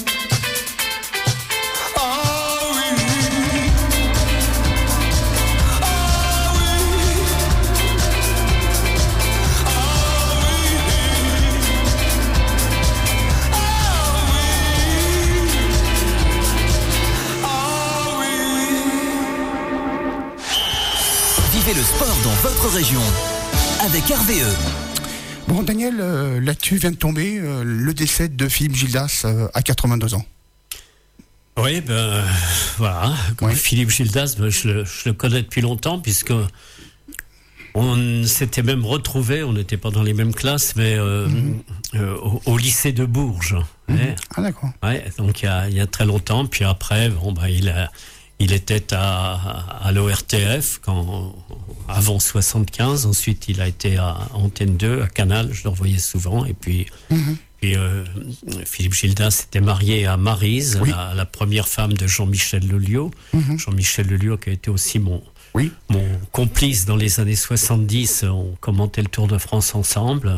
Vivez le sport dans votre région avec R V E. Bon, Daniel, euh, là-dessus vient de tomber euh, le décès de Philippe Gildas euh, à quatre-vingt-deux ans. Oui, ben voilà. Oui. Philippe Gildas, ben, je, le, je le connais depuis longtemps, puisque on s'était même retrouvés, on n'était pas dans les mêmes classes, mais euh, mm-hmm. euh, au, au lycée de Bourges. Mm-hmm. Ouais. Ah d'accord. Ouais, donc il y a, il y a très longtemps, puis après, bon, ben, il a... Il était à, à l'O R T F quand, avant soixante-quinze. Ensuite, il a été à Antenne deux, à Canal. Je le revoyais souvent. Et puis, mm-hmm. puis euh, Philippe Gildas était marié à Maryse, oui. la, la première femme de Jean-Michel Lelio. Mm-hmm. Jean-Michel Lelio qui a été aussi mon, oui. mon complice dans les années soixante-dix. On commentait le Tour de France ensemble.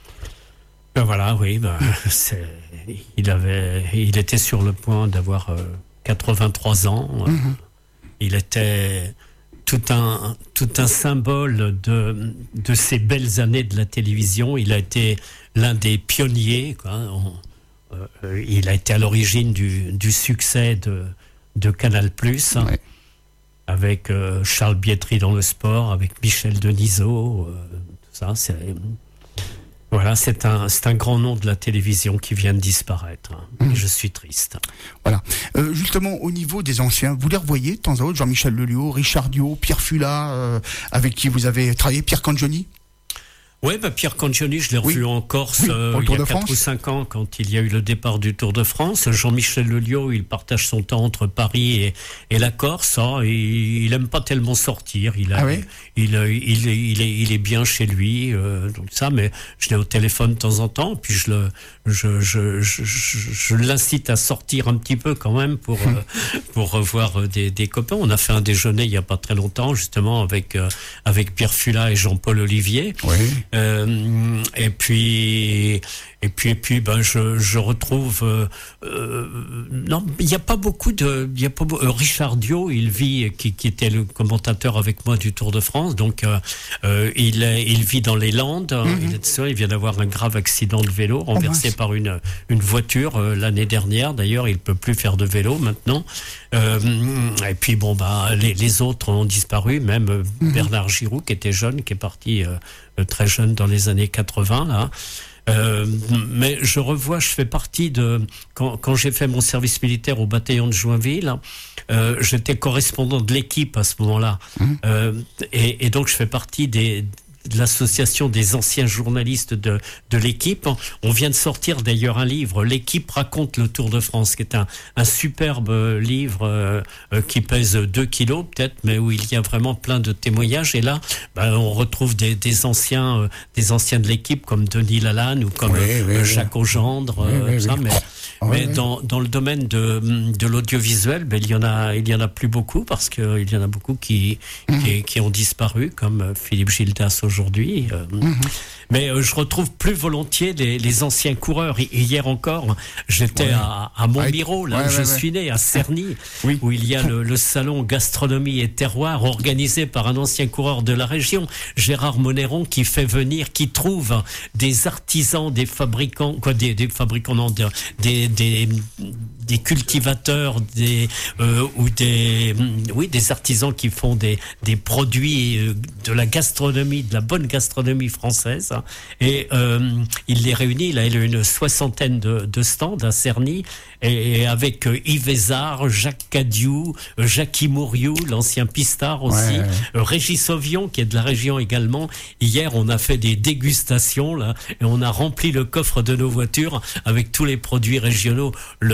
Ben voilà, oui. Ben, c'est, il, avait, il était sur le point d'avoir... Euh, quatre-vingt-trois ans, mmh. Il était tout un, tout un symbole de, de ces belles années de la télévision. Il a été l'un des pionniers, quoi. On, euh, il a été à l'origine du, du succès de, de Canal+, hein, ouais. avec euh, Charles Bietri dans le sport, avec Michel Denisot, euh, tout ça, c'est... Voilà, c'est un, c'est un grand nom de la télévision qui vient de disparaître. Mmh. Et je suis triste. Voilà. Euh, justement, au niveau des anciens, vous les revoyez de temps à autre, Jean-Michel Lelio, Richard Dio, Pierre Fula, euh, avec qui vous avez travaillé, Pierre Cangioni? Oui, bah Pierre Cangioni, je l'ai revu oui. en Corse oui, euh, il y a quatre ou cinq ans, quand il y a eu le départ du Tour de France. Jean-Michel Lelio, il partage son temps entre Paris et, et la Corse. Hein, et il aime pas tellement sortir. Il, a, ah oui il, il, il, il, est, il est bien chez lui, euh, donc ça. Mais je l'ai au téléphone de temps en temps. Puis je le, je, je, je, je, je l'incite à sortir un petit peu quand même pour euh, pour revoir des, des copains. On a fait un déjeuner il y a pas très longtemps, justement avec euh, avec Pierre Fula et Jean-Paul Olivier. Oui. Euh, et puis et puis et puis ben je je retrouve euh, euh, non il y a pas beaucoup de il y a pas euh, Richard Dio, il vit qui qui était le commentateur avec moi du Tour de France, donc euh, euh, il il vit dans les Landes. Mm-hmm. Il est seul, il vient d'avoir un grave accident de vélo renversé oh, par une une voiture euh, l'année dernière. D'ailleurs, il peut plus faire de vélo maintenant. Euh, et puis bon bah les les autres ont disparu, même euh, mm-hmm. Bernard Giroux qui était jeune, qui est parti euh, très jeune dans les années quatre-vingts là. Euh, mais je revois, je fais partie de quand, quand j'ai fait mon service militaire au bataillon de Joinville, euh, j'étais correspondant de l'équipe à ce moment-là, mmh. euh, et, et donc je fais partie des de l'association des anciens journalistes de, de l'équipe. On vient de sortir d'ailleurs un livre, L'équipe raconte le Tour de France, qui est un, un superbe livre euh, qui pèse deux kilos peut-être, mais où il y a vraiment plein de témoignages. Et là, ben, on retrouve des, des anciens euh, des anciens de l'équipe comme Denis Lalanne ou comme oui, euh, oui, Jacques oui. Augendre, euh, oui, ça, oui. mais, oh, mais oui. dans, dans le domaine de, de l'audiovisuel, ben, il y en a il y en a plus beaucoup, parce qu'il y en a beaucoup qui, mmh. qui, qui ont disparu, comme Philippe Gildas aujourd'hui. aujourd'hui. Euh, mmh. Mais euh, je retrouve plus volontiers les, les anciens coureurs. Et hier encore, j'étais ouais. à, à Montmirault, là ouais, où ouais, je ouais. suis né, à Cerny, oui. où il y a le, le salon gastronomie et terroir organisé par un ancien coureur de la région, Gérard Monéron, qui fait venir, qui trouve des artisans, des fabricants, quoi, des, des fabricants, non, des, des, des cultivateurs, des euh, ou des, oui, des artisans qui font des, des produits de la gastronomie, de la bonne gastronomie française. Et euh, il les réunit, il a une soixantaine de, de stands à Cerny, et, et avec euh, Yves Vézard, Jacques Cadiou, Jackie Mouriou, l'ancien pistard aussi, ouais, ouais. Euh, Régis Ovion qui est de la région également. Hier, on a fait des dégustations là, et on a rempli le coffre de nos voitures avec tous les produits régionaux, le, le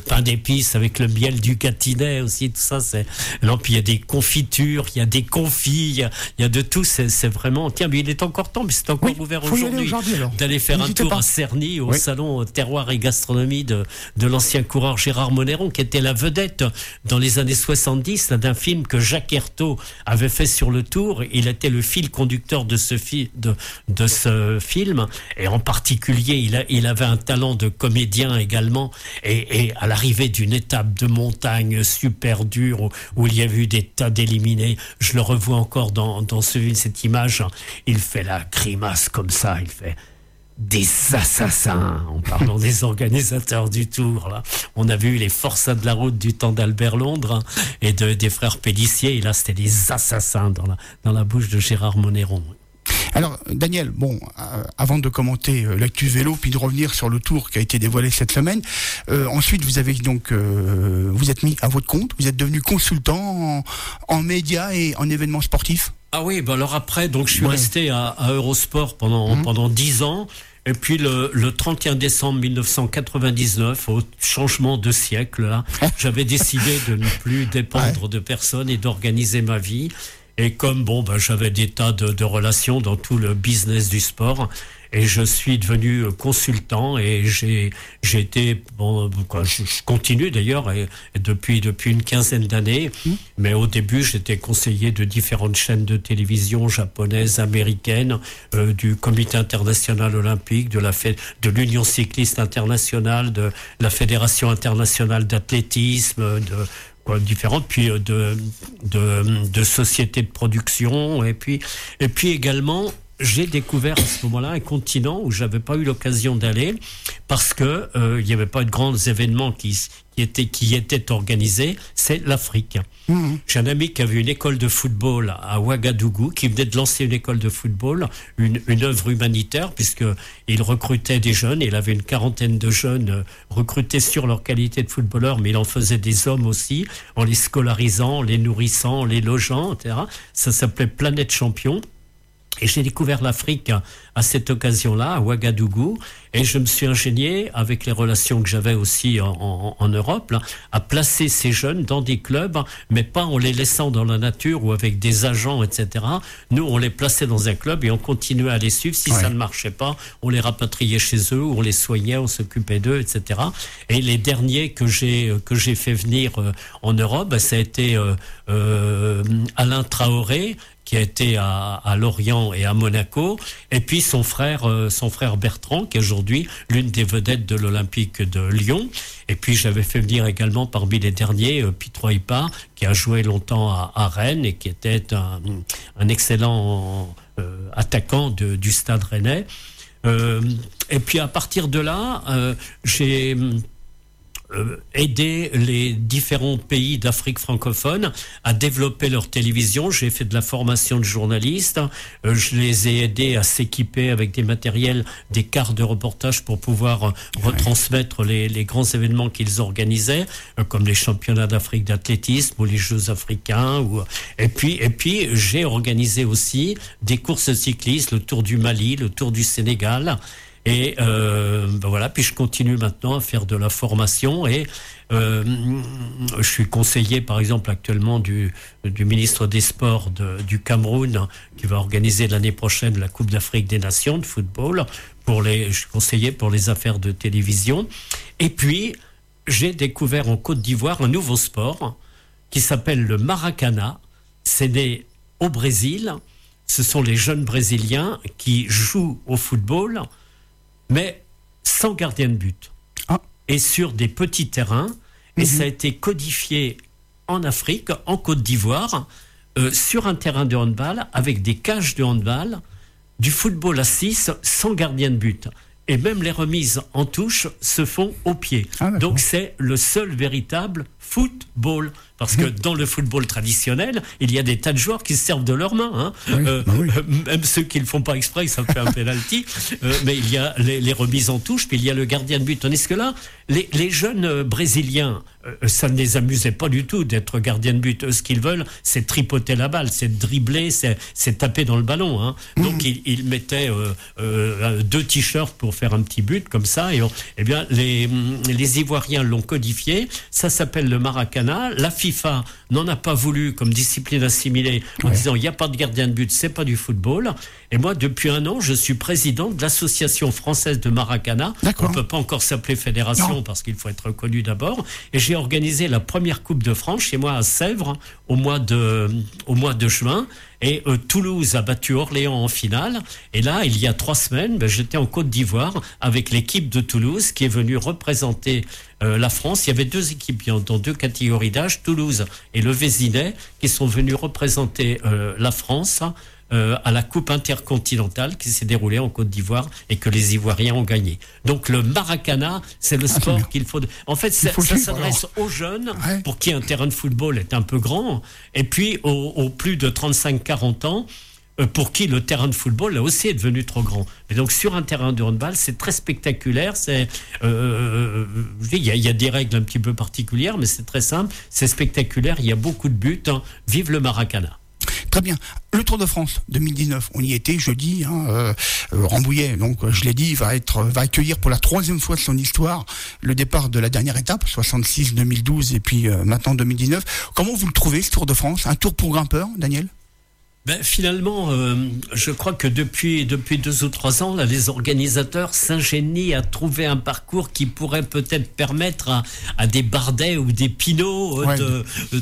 pain d'épices avec le miel du Gâtinais aussi, tout ça, c'est... Non, puis il y a des confitures, il y a des confits, il y a, il y a de tout, c'est, c'est vraiment... Tiens, mais il est encore temps, mais c'est encore oui, ouvert aujourd'hui, aujourd'hui, d'aller faire N'hésitez un tour pas. à Cerny, au oui. salon terroir et gastronomie de, de l'ancien coureur Gérard Monéron, qui était la vedette dans les années soixante-dix, là, d'un film que Jacques Hertaut avait fait sur le Tour. Il était le fil conducteur de ce, fi- de, de ce film, et en particulier, il, a, il avait un talent de comédien également, et, et à l'arrivée d'une étape de montagne super dure, où, où il y a eu des tas d'éliminés, je le revois encore dans, dans ce, cette image, il fait la grimace comme ça, il fait... des assassins, en parlant des organisateurs du Tour. Là. On a vu les forçats de la route du temps d'Albert Londres hein, et de, des frères Pélissier, et là c'était des assassins dans la, dans la bouche de Gérard Monéron. Alors, Daniel, bon, euh, avant de commenter euh, l'actu vélo, puis de revenir sur le Tour qui a été dévoilé cette semaine, euh, ensuite vous avez donc, euh, vous êtes mis à votre compte, vous êtes devenu consultant en, en médias et en événements sportifs. Ah oui, bah alors après, donc je suis ouais. resté à, à Eurosport pendant mmh. pendant dix ans. Et puis le, le trente et un décembre mille neuf cent quatre-vingt-dix-neuf, au changement de siècle, là, j'avais décidé de ne plus dépendre ouais. de personne et d'organiser ma vie. Et comme bon, ben, j'avais des tas de, de relations dans tout le business du sport, et je suis devenu consultant, et j'ai, j'ai été, bon, quoi, je, je continue d'ailleurs, et, et depuis, depuis une quinzaine d'années, mmh. mais au début, j'étais conseiller de différentes chaînes de télévision japonaises, américaines, euh, du Comité international olympique, de la fête, de l'Union cycliste internationale, de la Fédération internationale d'athlétisme, de différentes, puis de, de, de sociétés de production, et puis, et puis également, j'ai découvert à ce moment-là un continent où j'avais pas eu l'occasion d'aller, parce que euh, il n'y avait pas de grands événements qui, qui étaient, qui étaient organisés, c'est l'Afrique. Mmh. J'ai un ami qui avait une école de football à Ouagadougou, qui venait de lancer une école de football, une, une œuvre humanitaire, puisqu'il recrutait des jeunes, il avait une quarantaine de jeunes recrutés sur leur qualité de footballeur, mais il en faisait des hommes aussi, en les scolarisant, en les nourrissant, en les logeant, et cetera. Ça s'appelait Planète Champion. Et j'ai découvert l'Afrique à cette occasion-là, à Ouagadougou, et je me suis ingénié, avec les relations que j'avais aussi en, en, en Europe, là, à placer ces jeunes dans des clubs, mais pas en les laissant dans la nature ou avec des agents, et cetera. Nous, on les plaçait dans un club et on continuait à les suivre. Si ouais. ça ne marchait pas, on les rapatriait chez eux, on les soignait, on s'occupait d'eux, et cetera. Et les derniers que j'ai que j'ai fait venir euh, en Europe, ça a été euh, euh, Alain Traoré, qui a été à, à Lorient et à Monaco, et puis son frère, euh, son frère Bertrand, qui est aujourd'hui l'une des vedettes de l'Olympique de Lyon. Et puis j'avais fait venir également parmi les derniers euh, Pitroipa, qui a joué longtemps à, à Rennes et qui était un, un excellent euh, attaquant de, du Stade Rennais. Euh, et puis à partir de là, euh, j'ai Euh, aider les différents pays d'Afrique francophone à développer leur télévision. J'ai fait de la formation de journalistes, euh, je les ai aidés à s'équiper avec des matériels, des cartes de reportage pour pouvoir euh, retransmettre les, les grands événements qu'ils organisaient, euh, comme les championnats d'Afrique d'athlétisme ou les Jeux africains. Ou... Et puis, et puis j'ai organisé aussi des courses cyclistes, le Tour du Mali, le Tour du Sénégal. Et euh, ben voilà, puis je continue maintenant à faire de la formation, et euh, je suis conseiller par exemple actuellement du, du ministre des Sports de, du Cameroun, qui va organiser l'année prochaine la Coupe d'Afrique des Nations de football. Pour les, je suis conseiller pour les affaires de télévision. Et puis j'ai découvert en Côte d'Ivoire un nouveau sport qui s'appelle le Maracana. C'est né au Brésil. Ce sont les jeunes Brésiliens qui jouent au football, mais sans gardien de but, ah. et sur des petits terrains, et mmh. ça a été codifié en Afrique, en Côte d'Ivoire, euh, sur un terrain de handball, avec des cages de handball, du football à six, sans gardien de but. Et même les remises en touche se font au pied. Ah, donc c'est le seul véritable football. Parce que dans le football traditionnel, il y a des tas de joueurs qui se servent de leurs mains. Hein. Oui, euh, bah oui. Même ceux qui ne le font pas exprès, ça fait un penalty. Euh, mais il y a les, les remises en touche, puis il y a le gardien de but. Tandis que là, les, les jeunes euh, Brésiliens, euh, ça ne les amusait pas du tout d'être gardien de but. Eux, ce qu'ils veulent, c'est tripoter la balle, c'est dribbler, c'est, c'est taper dans le ballon. Hein. Donc, mmh. ils, ils mettaient euh, euh, deux t-shirts pour faire un petit but, comme ça. Et on, eh bien, les, les Ivoiriens l'ont codifié. Ça s'appelle le Maracana. La FIFA n'en a pas voulu comme discipline assimilée en ouais. disant il n'y a pas de gardien de but, c'est pas du football. Et moi, depuis un an, je suis président de l'association française de Maracana. D'accord. On ne peut pas encore s'appeler fédération non. parce qu'il faut être reconnu d'abord. Et j'ai organisé la première Coupe de France chez moi à Sèvres au mois de, au mois de juin. Et euh, Toulouse a battu Orléans en finale. Et là, il y a trois semaines, ben, j'étais en Côte d'Ivoire avec l'équipe de Toulouse qui est venue représenter euh, la France. Il y avait deux équipes dans deux catégories d'âge, Toulouse et le Vésinet, qui sont venus représenter euh, la France euh, à la Coupe intercontinentale qui s'est déroulée en Côte d'Ivoire et que les Ivoiriens ont gagné. Donc le Maracana, c'est le sport ah, c'est qu'il faut... En fait, ça s'adresse alors. aux jeunes, ouais. pour qui un terrain de football est un peu grand, et puis aux, aux plus de trente-cinq quarante ans, pour qui le terrain de football là aussi est devenu trop grand. Et donc sur un terrain de handball, c'est très spectaculaire. C'est, euh, il y a, il y a des règles un petit peu particulières, mais c'est très simple. C'est spectaculaire. Il y a beaucoup de buts. Hein. Vive le Maracana. Très bien. Le Tour de France deux mille dix-neuf, on y était jeudi. Hein, euh, Rambouillet, donc je l'ai dit, va être, va accueillir pour la troisième fois de son histoire le départ de la dernière étape, soixante-six deux mille douze et puis euh, maintenant deux mille dix-neuf. Comment vous le trouvez ce Tour de France? Un tour pour grimpeurs, Daniel? Ben, finalement, euh, je crois que depuis, depuis deux ou trois ans, là, les organisateurs s'ingénient à trouver un parcours qui pourrait peut-être permettre à, à des Bardet ou des Pinot euh, ouais. de,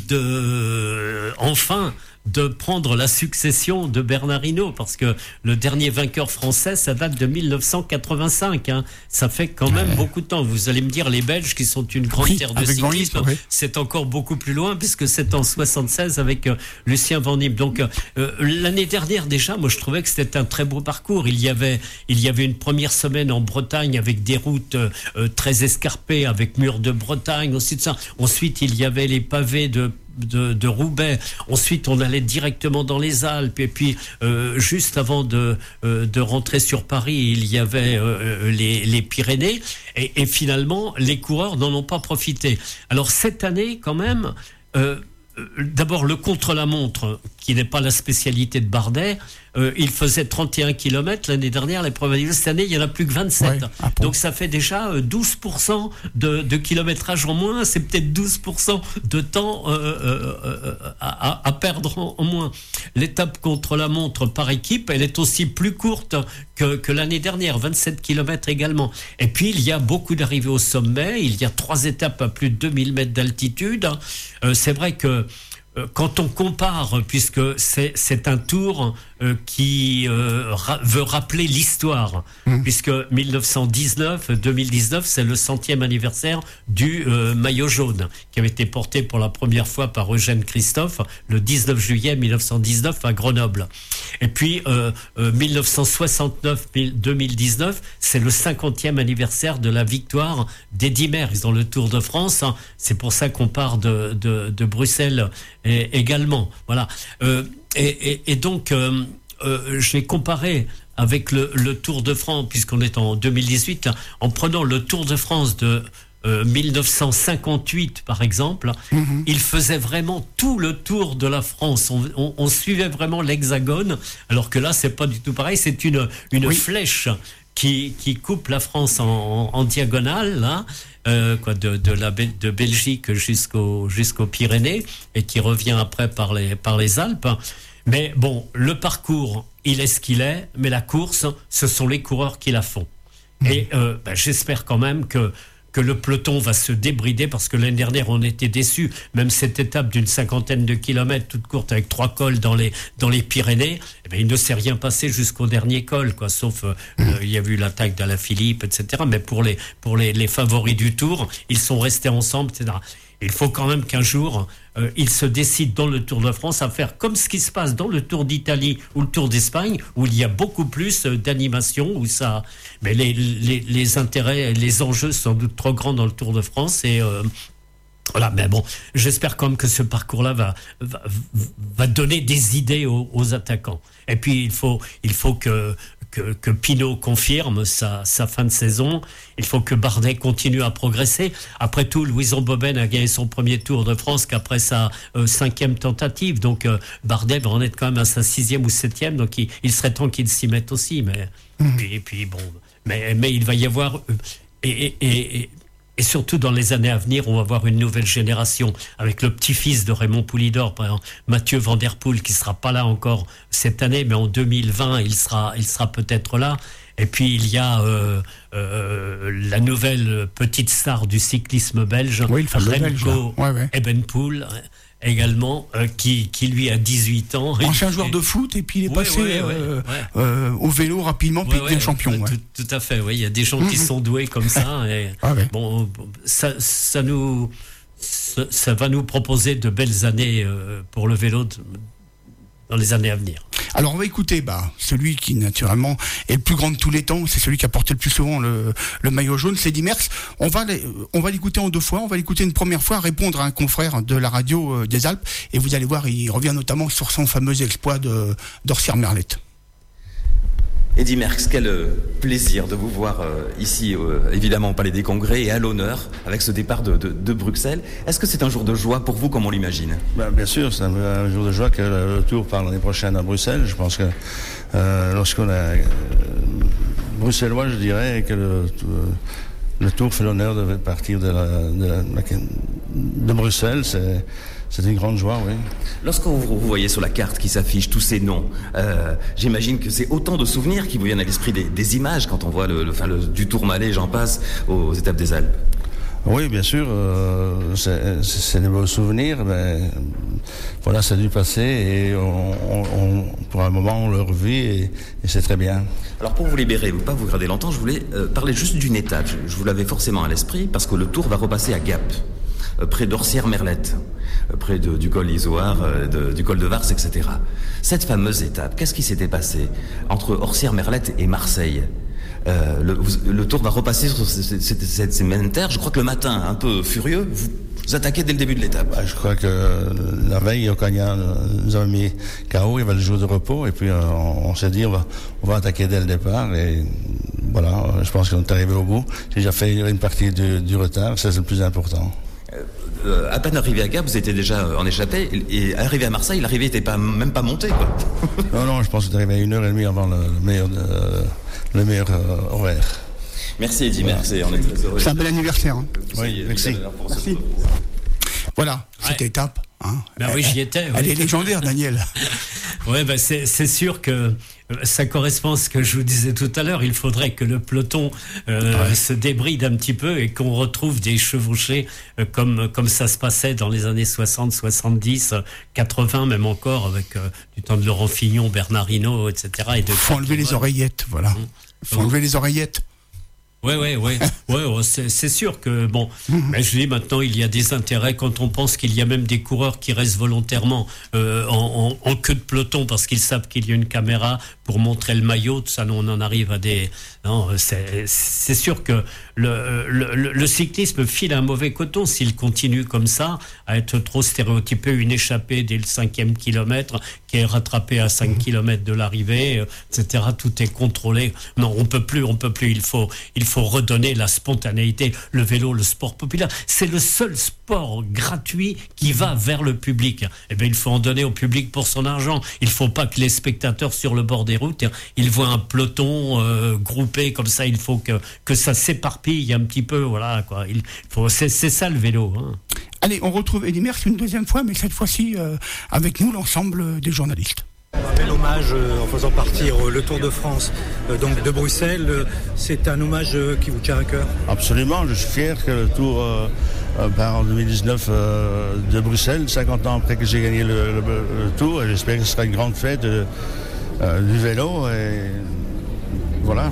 de, enfin, de prendre la succession de Bernard Hinault, parce que le dernier vainqueur français, ça date de mille neuf cent quatre-vingt-cinq. Hein. Ça fait quand même ouais. beaucoup de temps. Vous allez me dire, les Belges, qui sont une grande oui, terre de cyclisme, oui. c'est encore beaucoup plus loin, puisque c'est en soixante-seize avec euh, Lucien Van Impe. Donc, euh, l'année dernière, déjà, moi, je trouvais que c'était un très beau parcours. Il y avait, il y avait une première semaine en Bretagne avec des routes euh, très escarpées, avec murs de Bretagne, ensuite ça. Ensuite, il y avait les pavés de De, de Roubaix. Ensuite, on allait directement dans les Alpes. Et puis, euh, juste avant de, euh, de rentrer sur Paris, il y avait euh, les, les Pyrénées. Et, et finalement, les coureurs n'en ont pas profité. Alors, cette année, quand même, euh, d'abord, le contre-la-montre, qui n'est pas la spécialité de Bardet, euh, il faisait trente et un kilomètres l'année dernière, l'épreuve individuelle. Cette année, il n'y en a plus que vingt-sept. Ouais, ah bon. Donc ça fait déjà euh, douze pour cent de, de kilométrage en moins. C'est peut-être douze pour cent de temps euh, euh, euh, à, à perdre en, en moins. L'étape contre la montre par équipe, elle est aussi plus courte que, que l'année dernière, vingt-sept kilomètres également. Et puis, il y a beaucoup d'arrivées au sommet. Il y a trois étapes à plus de deux mille mètres d'altitude. Euh, c'est vrai que quand on compare, puisque c'est, c'est un tour euh, qui euh, ra- veut rappeler l'histoire, mmh. puisque mille neuf cent dix-neuf, deux mille dix-neuf, c'est le centième anniversaire du euh, maillot jaune, qui avait été porté pour la première fois par Eugène Christophe le dix-neuf juillet mille neuf cent dix-neuf à Grenoble. Et puis euh, euh, mille neuf cent soixante-neuf deux mille dix-neuf, c'est le cinquantième anniversaire de la victoire d'Eddy Merckx dans le Tour de France. Hein. C'est pour ça qu'on part de, de, de Bruxelles et, également. Voilà. Euh, et, et, et donc, euh, euh, j'ai comparé avec le, le Tour de France, puisqu'on est en deux mille dix-huit, là, en prenant le Tour de France de euh, mille neuf cent cinquante-huit, par exemple, mmh. il faisait vraiment tout le tour de la France. On, on, on suivait vraiment l'hexagone, alors que là, c'est pas du tout pareil. C'est une, une oui. flèche qui, qui coupe la France en, en, en diagonale, là. Euh, quoi, de, de, la, de Belgique jusqu'au, jusqu'aux Pyrénées, et qui revient après par les, par les Alpes. Mais bon, le parcours, il est ce qu'il est, mais la course, ce sont les coureurs qui la font. Mmh. Et euh, ben, j'espère quand même que que le peloton va se débrider, parce que l'année dernière, on était déçus. Même cette étape d'une cinquantaine de kilomètres, toute courte, avec trois cols dans les, dans les Pyrénées, eh bien, il ne s'est rien passé jusqu'au dernier col, quoi, sauf euh, euh, il y a eu l'attaque d'Alaphilippe, et cetera. Mais pour les, pour les, les favoris du Tour, ils sont restés ensemble, et cetera. Il faut quand même qu'un jour, euh, ils se décident dans le Tour de France à faire comme ce qui se passe dans le Tour d'Italie ou le Tour d'Espagne, où il y a beaucoup plus euh, d'animation, où ça, mais les, les, les intérêts, les enjeux sont sans doute trop grands dans le Tour de France, et euh, Voilà, mais bon, j'espère quand même que ce parcours-là va, va, va donner des idées aux, aux attaquants. Et puis, il faut, il faut que, que, que Pinot confirme sa, sa fin de saison. Il faut que Bardet continue à progresser. Après tout, Louison Boben a gagné son premier Tour de France qu'après sa euh, cinquième tentative. Donc, euh, Bardet va en être quand même à sa sixième ou septième. Donc, il, il serait temps qu'il s'y mette aussi. Mais, mmh. puis, et puis, bon, mais, mais il va y avoir... Euh, et, et, et, Et surtout dans les années à venir, on va avoir une nouvelle génération avec le petit-fils de Raymond Poulidor, par exemple, Mathieu Van Der Poel, qui sera pas là encore cette année, mais en deux mille vingt, il sera, il sera peut-être là. Et puis il y a euh, euh, la nouvelle petite star du cyclisme belge, oui, Remco ouais, ouais. Evenepoel, également, euh, qui, qui lui a dix-huit ans. Ancien et, joueur et... de foot, et puis il est ouais, passé ouais, ouais, euh, ouais. Euh, au vélo rapidement, puis ouais, il devient ouais, champion. Ouais, ouais. tout, tout à fait, oui. Il y a des gens qui sont doués comme ça. Et, ah ouais. Bon, ça, ça nous, ça, ça va nous proposer de belles années euh, pour le vélo de, dans les années à venir. Alors on va écouter bah, celui qui naturellement est le plus grand de tous les temps, c'est celui qui a porté le plus souvent le, le maillot jaune, c'est Eddy Merckx. On va, on va l'écouter en deux fois, on va l'écouter une première fois répondre à un confrère de la radio des Alpes, et vous allez voir, il revient notamment sur son fameux exploit de, d'Orsières Merlette. Eddy Merckx, quel plaisir de vous voir euh, ici, euh, évidemment au Palais des Congrès et à l'honneur avec ce départ de, de, de Bruxelles. Est-ce que c'est un jour de joie pour vous comme on l'imagine ? Ben, bien sûr, c'est un, un jour de joie que le, le Tour part l'année prochaine à Bruxelles. Je pense que euh, lorsqu'on a euh, bruxellois, je dirais que le, le Tour fait l'honneur de partir de, la, de, la, de Bruxelles. C'est C'est une grande joie, oui. Lorsque vous, vous voyez sur la carte qui s'affiche tous ces noms, euh, j'imagine que c'est autant de souvenirs qui vous viennent à l'esprit, des, des images quand on voit le, le, enfin le, du Tourmalet, j'en passe, aux étapes des Alpes. Oui, bien sûr, euh, c'est, c'est des beaux souvenirs, mais voilà, c'est du passé et on, on, on, pour un moment on le revit et, et c'est très bien. Alors pour vous libérer, ou pas vous garder longtemps, je voulais euh, parler juste d'une étape. Je, je vous l'avais forcément à l'esprit parce que le Tour va repasser à Gap, euh, près d'Orsières Merlette, euh, près de, du col d'Izoard, euh, de, du col de Vars, et cetera. Cette fameuse étape, qu'est-ce qui s'était passé entre Orsières Merlette et Marseille ? Euh, le, le Tour va repasser sur ces, ces, ces, ces mêmes terres. Je crois que le matin, un peu furieux, vous, vous attaquez dès le début de l'étape. Bah, je crois que la veille, Ocaña nous avait mis K O, il y avait le jour de repos, et puis euh, on, on s'est dit on va, on va attaquer dès le départ, et voilà, je pense qu'on est arrivé au bout. J'ai déjà fait une partie du, du retard, ça c'est le plus important. Euh, à peine arrivé à Gap, vous étiez déjà en échappée, et, et arrivé à Marseille, l'arrivée n'était pas, même pas montée, quoi. Non, non, je pense que c'est arrivé à une heure et demie avant le, le meilleur, de, le meilleur euh, horaire. Merci Eddy, voilà. Merci, on est très heureux. C'est un bel anniversaire. Hein. Oui, merci. Merci. Voilà, cette ouais. étape. Hein, ben oui, j'y étais. Elle oui. est légendaire, Daniel. Oui, ben c'est, c'est sûr que ça correspond à ce que je vous disais tout à l'heure. Il faudrait que le peloton euh, ouais. se débride un petit peu et qu'on retrouve des chevauchés euh, comme, comme ça se passait dans les années soixante, soixante-dix, quatre-vingts, même encore, avec euh, du temps de Laurent Fignon, Bernard Hinault, et cetera. Il faut enlever les oreillettes, voilà. Il faut enlever les oreillettes. Oui, oui, oui. Ouais, c'est, c'est sûr que, bon, mmh. mais je dis maintenant, il y a des intérêts quand on pense qu'il y a même des coureurs qui restent volontairement euh, en, en, en queue de peloton parce qu'ils savent qu'il y a une caméra pour montrer le maillot, tout ça, non, on en arrive à des... Non, c'est, c'est sûr que le, le, le cyclisme file un mauvais coton s'il continue comme ça, à être trop stéréotypé, une échappée dès le cinquième kilomètre, qui est rattrapée à cinq kilomètres de l'arrivée, et cetera. Tout est contrôlé. Non, on peut plus, on peut plus. Il faut, il faut redonner la spontanéité. Le vélo, le sport populaire, c'est le seul sport gratuit qui va vers le public. Eh bien, il faut en donner au public pour son argent. Il faut pas que les spectateurs sur le bord des routes, ils voient un peloton euh, groupé comme ça. Il faut que, que ça s'éparpille un petit peu. Voilà, quoi. Il faut, c'est, c'est ça le vélo. Hein. Allez, on retrouve Eddy Merckx une deuxième fois, mais cette fois-ci euh, avec nous, l'ensemble des journalistes. Un bel hommage euh, en faisant partir euh, le Tour de France euh, donc de Bruxelles. Euh, c'est un hommage euh, qui vous tient à cœur ? Absolument, je suis fier que le Tour euh, euh, part en deux mille dix-neuf euh, de Bruxelles, cinquante ans après que j'ai gagné le, le, le Tour, et j'espère que ce sera une grande fête euh, euh, du vélo, et voilà.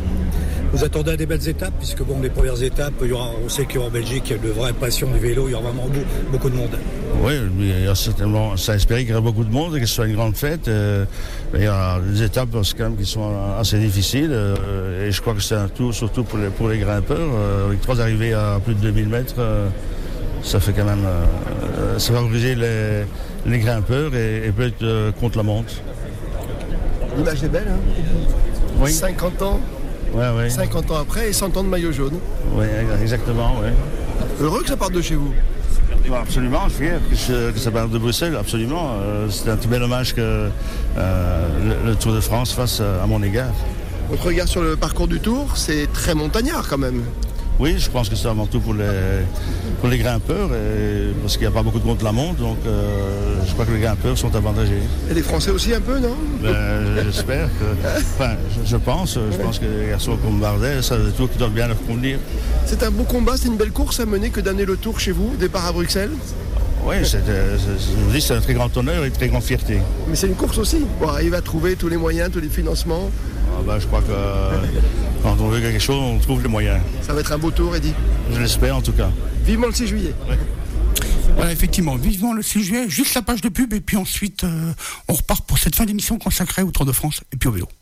Vous attendez à des belles étapes, puisque bon, les premières étapes, il y aura, on sait qu'il y aura en Belgique, il y a de vraies passions du vélo, il y aura vraiment beaucoup, beaucoup de monde. Oui, il y a certainement, ça espère qu'il y aura beaucoup de monde et que ce soit une grande fête. Euh, il y a des étapes quand même qui sont assez difficiles, euh, et je crois que c'est un tour surtout pour les, pour les grimpeurs, euh, avec trois arrivées à plus de deux mille mètres. Euh, ça fait quand même euh, ça va favoriser les, les grimpeurs et, et peut-être euh, contre la monte. L'image est belle, hein. Oui. cinquante ans. Ouais, ouais. cinquante ans après et cent ans de maillot jaune. Oui, exactement, oui. Heureux que ça parte de chez vous. Absolument, fier que, que ça parte de Bruxelles, absolument. Euh, c'est un tout bel hommage que euh, le, le Tour de France fasse à mon égard. Votre regard sur le parcours du Tour, c'est très montagnard quand même. Oui, je pense que c'est avant tout pour les, pour les grimpeurs, et, parce qu'il n'y a pas beaucoup de contre-la-montre, donc euh, je crois que les grimpeurs sont avantagés. Et les Français aussi un peu, non? Ben, j'espère que... Enfin, je, je pense, je pense que les garçons comme Bardet, ça des tours qui doivent bien leur convenir. C'est un beau combat, c'est une belle course à mener que d'amener le Tour chez vous, départ à Bruxelles? Oui, c'est, c'est, c'est un très grand honneur et une très grande fierté. Mais c'est une course aussi, pour arriver à trouver tous les moyens, tous les financements. Ah ben, je crois que euh, quand on veut quelque chose, on trouve les moyens. Ça va être un beau tour, Eddy. Je l'espère en tout cas. Vivement le six juillet. Ouais. Voilà, effectivement, vivement le six juillet, juste la page de pub et puis ensuite euh, on repart pour cette fin d'émission consacrée au Tour de France et puis au vélo.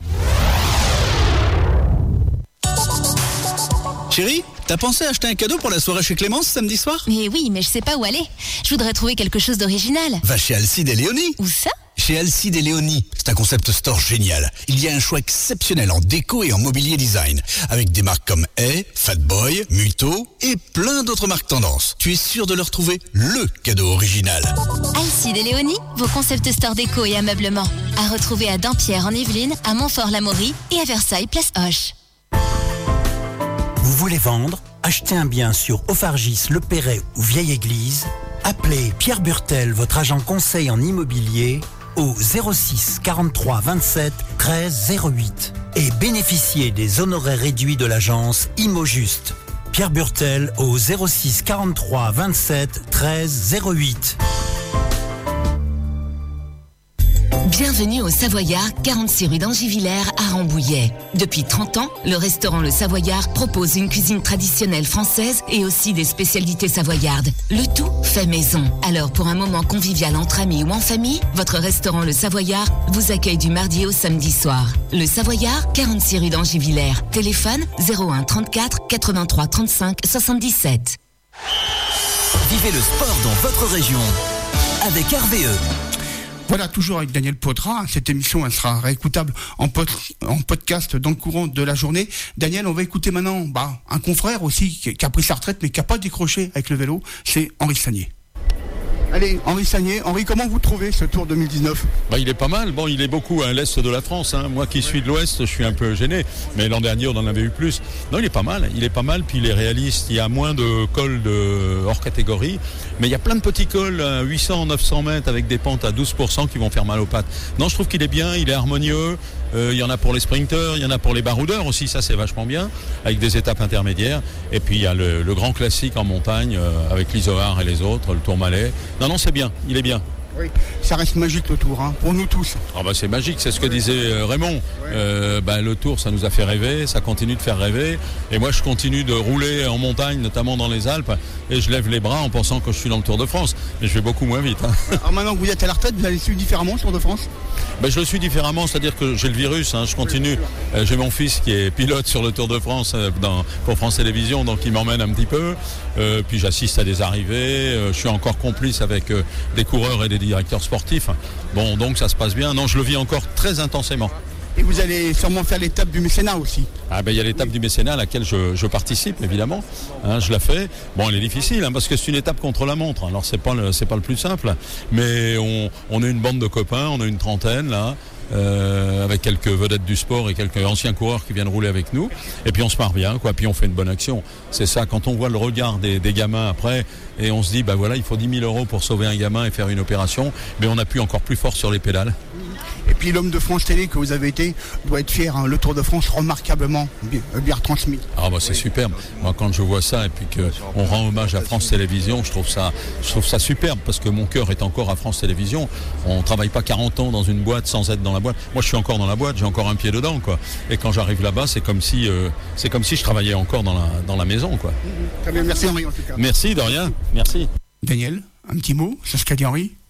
Chérie, t'as pensé acheter un cadeau pour la soirée chez Clémence samedi soir? Mais oui, mais je sais pas où aller. Je voudrais trouver quelque chose d'original. Va chez Alcide et Léonie. Où ça? Chez Alcide et Léonie, c'est un concept store génial. Il y a un choix exceptionnel en déco et en mobilier design, avec des marques comme Hay, Fatboy, Muto et plein d'autres marques tendances. Tu es sûr de leur trouver le cadeau original. Alcide et Léonie, vos concept store déco et ameublement. À retrouver à Dampierre en Yvelines, à Montfort-l'Amaury et à Versailles, place Hoche. Vous voulez vendre, acheter un bien sur Ophargis, Le Perret ou Vieille Église? Appelez Pierre Burtel, votre agent conseil en immobilier, au zéro six quarante-trois vingt-sept treize zéro huit et bénéficiez des honoraires réduits de l'agence ImoJuste. Pierre Burtel au zéro six quarante-trois vingt-sept treize zéro huit. Bienvenue au Savoyard, quarante-six rue d'Angivillers à Rambouillet. Depuis trente ans, le restaurant Le Savoyard propose une cuisine traditionnelle française et aussi des spécialités savoyardes. Le tout fait maison. Alors pour un moment convivial entre amis ou en famille, votre restaurant Le Savoyard vous accueille du mardi au samedi soir. Le Savoyard, quarante-six rue d'Angivillers. Téléphone zéro un trente-quatre quatre-vingt-trois trente-cinq soixante-dix-sept. Vivez le sport dans votre région avec R V E. Voilà, toujours avec Daniel Podra. Cette émission, elle sera réécoutable en, pod- en podcast dans le courant de la journée. Daniel, on va écouter maintenant bah, un confrère aussi qui, qui a pris sa retraite mais qui n'a pas décroché avec le vélo, c'est Henri Sagnier. Allez, Henri Sagnier. Henri, comment vous trouvez ce Tour deux mille dix-neuf? Bah, il est pas mal. Bon, il est beaucoup à l'est de la France. Hein. Moi qui suis de l'ouest, je suis un peu gêné. Mais l'an dernier, on en avait eu plus. Non, il est pas mal. Il est pas mal. Puis il est réaliste. Il y a moins de cols de hors catégorie. Mais il y a plein de petits cols à huit cents, neuf cents mètres avec des pentes à douze pour cent qui vont faire mal aux pattes. Non, je trouve qu'il est bien. Il est harmonieux. Euh, il y en a pour les sprinteurs. Il y en a pour les baroudeurs aussi. Ça, c'est vachement bien. Avec des étapes intermédiaires. Et puis, il y a le, le grand classique en montagne euh, avec l'Izoard et les autres, le Tourmalet. Non, non, c'est bien. Il est bien. Oui, ça reste magique le Tour, hein, pour nous tous. Ah bah c'est magique, c'est ce que disait euh, Raymond. Ouais. Euh, bah, le Tour, ça nous a fait rêver, ça continue de faire rêver. Et moi, je continue de rouler en montagne, notamment dans les Alpes, et je lève les bras en pensant que je suis dans le Tour de France. Mais je vais beaucoup moins vite. Hein. Alors maintenant que vous êtes à la retraite, vous allez suivre différemment le Tour de France? Ben, je le suis différemment, c'est-à-dire que j'ai le virus, hein, je continue. Euh, j'ai mon fils qui est pilote sur le Tour de France euh, dans, pour France Télévisions, donc il m'emmène un petit peu. Euh, puis j'assiste à des arrivées, euh, je suis encore complice avec euh, des coureurs et des directeurs sportifs. Bon, donc ça se passe bien. Non, je le vis encore très intensément. Et vous allez sûrement faire l'étape du mécénat aussi. Ah ben il y a l'étape oui. du mécénat à laquelle je, je participe évidemment. Hein, je la fais. Bon, elle est difficile hein, parce que c'est une étape contre la montre. Alors c'est pas le, c'est pas le plus simple, mais on, on est une bande de copains, on a une trentaine là. Euh, avec quelques vedettes du sport et quelques anciens coureurs qui viennent rouler avec nous, et puis on se marre bien, quoi, puis on fait une bonne action. C'est ça, quand on voit le regard des, des gamins après, et on se dit, bah voilà, il faut dix mille euros pour sauver un gamin et faire une opération, mais on appuie encore plus fort sur les pédales. Et puis l'homme de France Télé que vous avez été doit être fier, hein, le Tour de France remarquablement bien, bien retransmis. Ah bah c'est superbe. Moi quand je vois ça et puis qu'on rend hommage à France Télévisions, je trouve ça, je trouve ça superbe parce que mon cœur est encore à France Télévisions. On travaille pas quarante ans dans une boîte sans être dans la boîte. Moi je suis encore dans la boîte, j'ai encore un pied dedans quoi. Et quand j'arrive là-bas, c'est comme si, euh, c'est comme si je travaillais encore dans la, dans la maison quoi. Très bien, merci Henri en tout cas. Merci de rien, merci. Daniel, un petit mot sur ce qu'a dit Henri?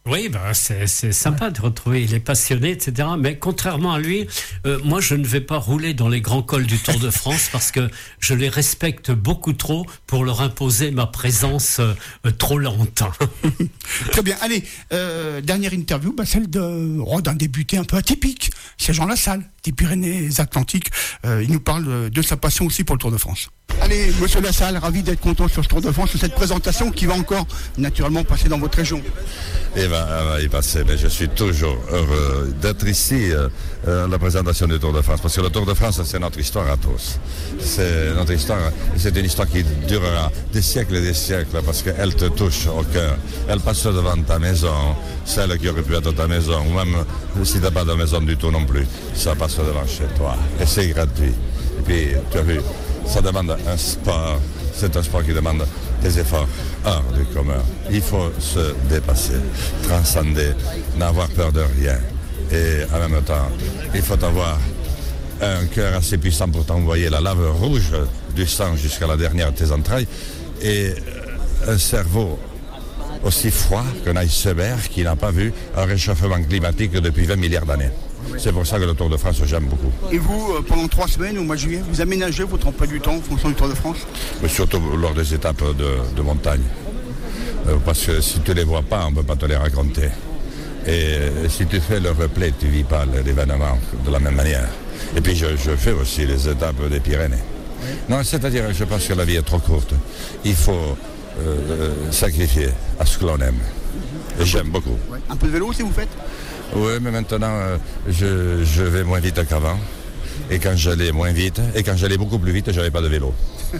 Oui, bah, c'est, c'est sympa de retrouver, il est passionné, et cetera. Mais contrairement à lui, euh, moi je ne vais pas rouler dans les grands cols du Tour de France parce que je les respecte beaucoup trop pour leur imposer ma présence euh, trop lente. Très bien, allez, euh, dernière interview, bah, celle de, oh, d'un débuté un peu atypique, c'est Jean Lassalle, des Pyrénées-Atlantiques. Euh, il nous parle de sa passion aussi pour le Tour de France. Allez, monsieur Lassalle, ravi d'être content sur ce Tour de France, sur cette présentation qui va encore naturellement passer dans votre région. Et va, va y passer, mais je suis toujours heureux d'être ici euh, à la présentation du Tour de France, parce que le Tour de France, c'est notre histoire à tous. C'est notre histoire, c'est une histoire qui durera des siècles et des siècles, parce qu'elle te touche au cœur. Elle passe devant ta maison, celle qui aurait pu être ta maison, ou même si tu n'as pas de maison du tout non plus, ça passe devant chez toi. Et c'est gratuit. Et puis, tu as vu, ça demande un sport, c'est un sport qui demande des efforts hors du commun. Il faut se dépasser, transcender, n'avoir peur de rien. Et en même temps, il faut avoir un cœur assez puissant pour t'envoyer la lave rouge du sang jusqu'à la dernière de tes entrailles et un cerveau aussi froid qu'un iceberg qui n'a pas vu un réchauffement climatique depuis vingt milliards d'années. C'est pour ça que le Tour de France, j'aime beaucoup. Et vous, euh, pendant trois semaines, au mois de juillet, vous aménagez votre emploi du temps en fonction du Tour de France? Mais surtout lors des étapes de, de montagne. Euh, parce que si tu ne les vois pas, on ne peut pas te les raconter. Et euh, si tu fais le replay, tu ne vis pas l'événement de la même manière. Et puis je, je fais aussi les étapes des Pyrénées. Oui. Non, c'est-à-dire, je pense que la vie est trop courte. Il faut euh, sacrifier à ce que l'on aime. Et j'aime beaucoup. Ouais. Un peu de vélo aussi, vous faites? Oui, mais maintenant, euh, je, je vais moins vite qu'avant. Et quand j'allais moins vite, et quand j'allais beaucoup plus vite, je n'avais pas de vélo.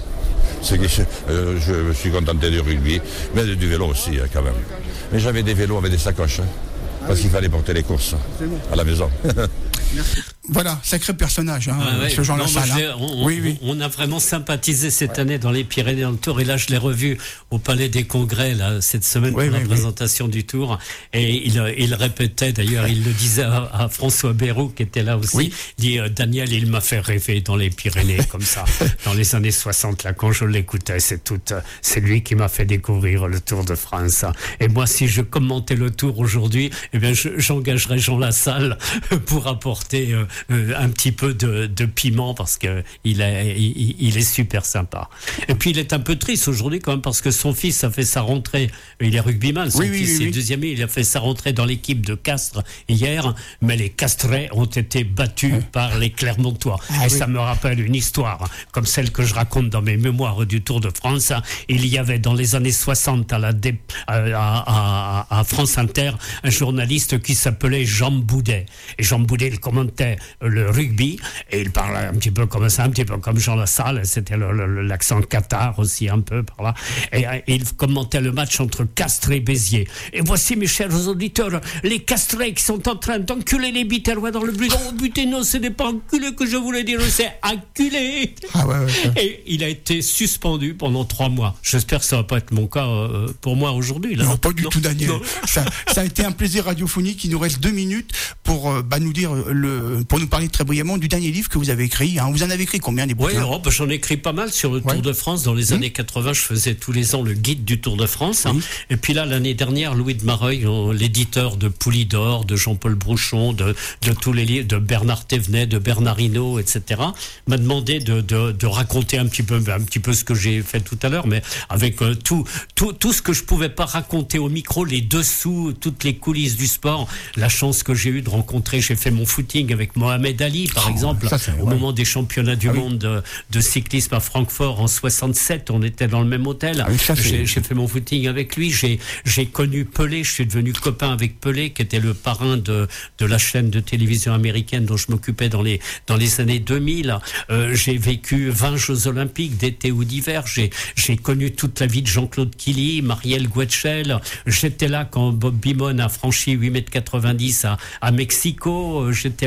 Ce qui, euh, je me suis contenté du rugby, mais du vélo aussi, quand même. Mais j'avais des vélos avec des sacoches, hein, parce qu'il fallait porter les courses à la maison. Merci. Voilà, sacré personnage, hein, ah ouais, ce Jean Lassalle. Hein. On, oui, oui. on a vraiment sympathisé cette ouais. année dans les Pyrénées dans le Tour, et là je l'ai revu au Palais des Congrès là, cette semaine oui, pour oui, la oui. présentation du Tour, et il, il répétait d'ailleurs, il le disait à, à François Bayrou qui était là aussi, oui. il dit euh, Daniel, il m'a fait rêver dans les Pyrénées comme ça, dans les années soixante là, quand je l'écoutais, c'est tout, c'est lui qui m'a fait découvrir le Tour de France. Et moi, si je commentais le Tour aujourd'hui, eh bien je, j'engagerais Jean Lassalle pour apporter euh, Euh, un petit peu de, de piment parce que il est, il, il est super sympa. Et puis il est un peu triste aujourd'hui quand même parce que son fils a fait sa rentrée. Il est rugbyman, son oui, fils oui, oui, est oui. deuxième, il a fait sa rentrée dans l'équipe de Castres hier, mais les Castrais ont été battus oui. par les Clermontois. Ah, et oui. ça me rappelle une histoire comme celle que je raconte dans mes mémoires du Tour de France. Il y avait dans les années soixante à la dé, à, à, à France Inter un journaliste qui s'appelait Jean Boudet. Et Jean Boudet il commentait le rugby, et il parlait un petit peu comme ça, un petit peu comme Jean Lassalle, c'était le, le, l'accent cathare aussi un peu par là, et, et il commentait le match entre Castres et Béziers. Et voici, mes chers auditeurs, les Castrés qui sont en train d'enculer les Biterrois dans le but. Oh putain, non, ce n'est pas enculé que je voulais dire, c'est acculé. Ah ouais, ouais, ouais. Et il a été suspendu pendant trois mois. J'espère que ça va pas être mon cas euh, pour moi aujourd'hui. Là. Non, pas du non, tout, Daniel. Ça, ça a été un plaisir radiophonique. Il nous reste deux minutes pour euh, bah, nous dire le, pour nous parler très brièvement du dernier livre que vous avez écrit. Hein. Vous en avez écrit combien, des bouquins? Oui, oh, bah, j'en ai écrit pas mal sur le Tour ouais. de France. Dans les mmh. années quatre-vingts, je faisais tous les ans le guide du Tour de France. Hein. Mmh. Et puis là, l'année dernière, Louis de Mareuil, l'éditeur de Poulidor, de Jean-Paul Brouchon, de, de tous les livres, de Bernard Thévenet, de Bernard Hinault, et cetera, m'a demandé de, de, de raconter un petit peu, un petit peu ce que j'ai fait tout à l'heure, mais avec euh, tout, tout, tout ce que je pouvais pas raconter au micro, les dessous, toutes les coulisses du sport. La chance que j'ai eue de rencontrer, j'ai fait mon footing avec Mohamed Ali, par oh, exemple, ça, au ouais. moment des championnats du ah, monde oui. de, de cyclisme à Francfort en soixante-sept, on était dans le même hôtel. Ah, oui, ça, j'ai, j'ai fait mon footing avec lui. J'ai, j'ai connu Pelé. Je suis devenu copain avec Pelé, qui était le parrain de, de la chaîne de télévision américaine dont je m'occupais dans les, dans les années deux mille. Euh, j'ai vécu vingt Jeux Olympiques d'été ou d'hiver. J'ai, j'ai connu toute la vie de Jean-Claude Killy, Marielle Guetschel. J'étais là quand Bob Beamon a franchi huit mètres quatre-vingt-dix à, à Mexico. J'étais là quand Ben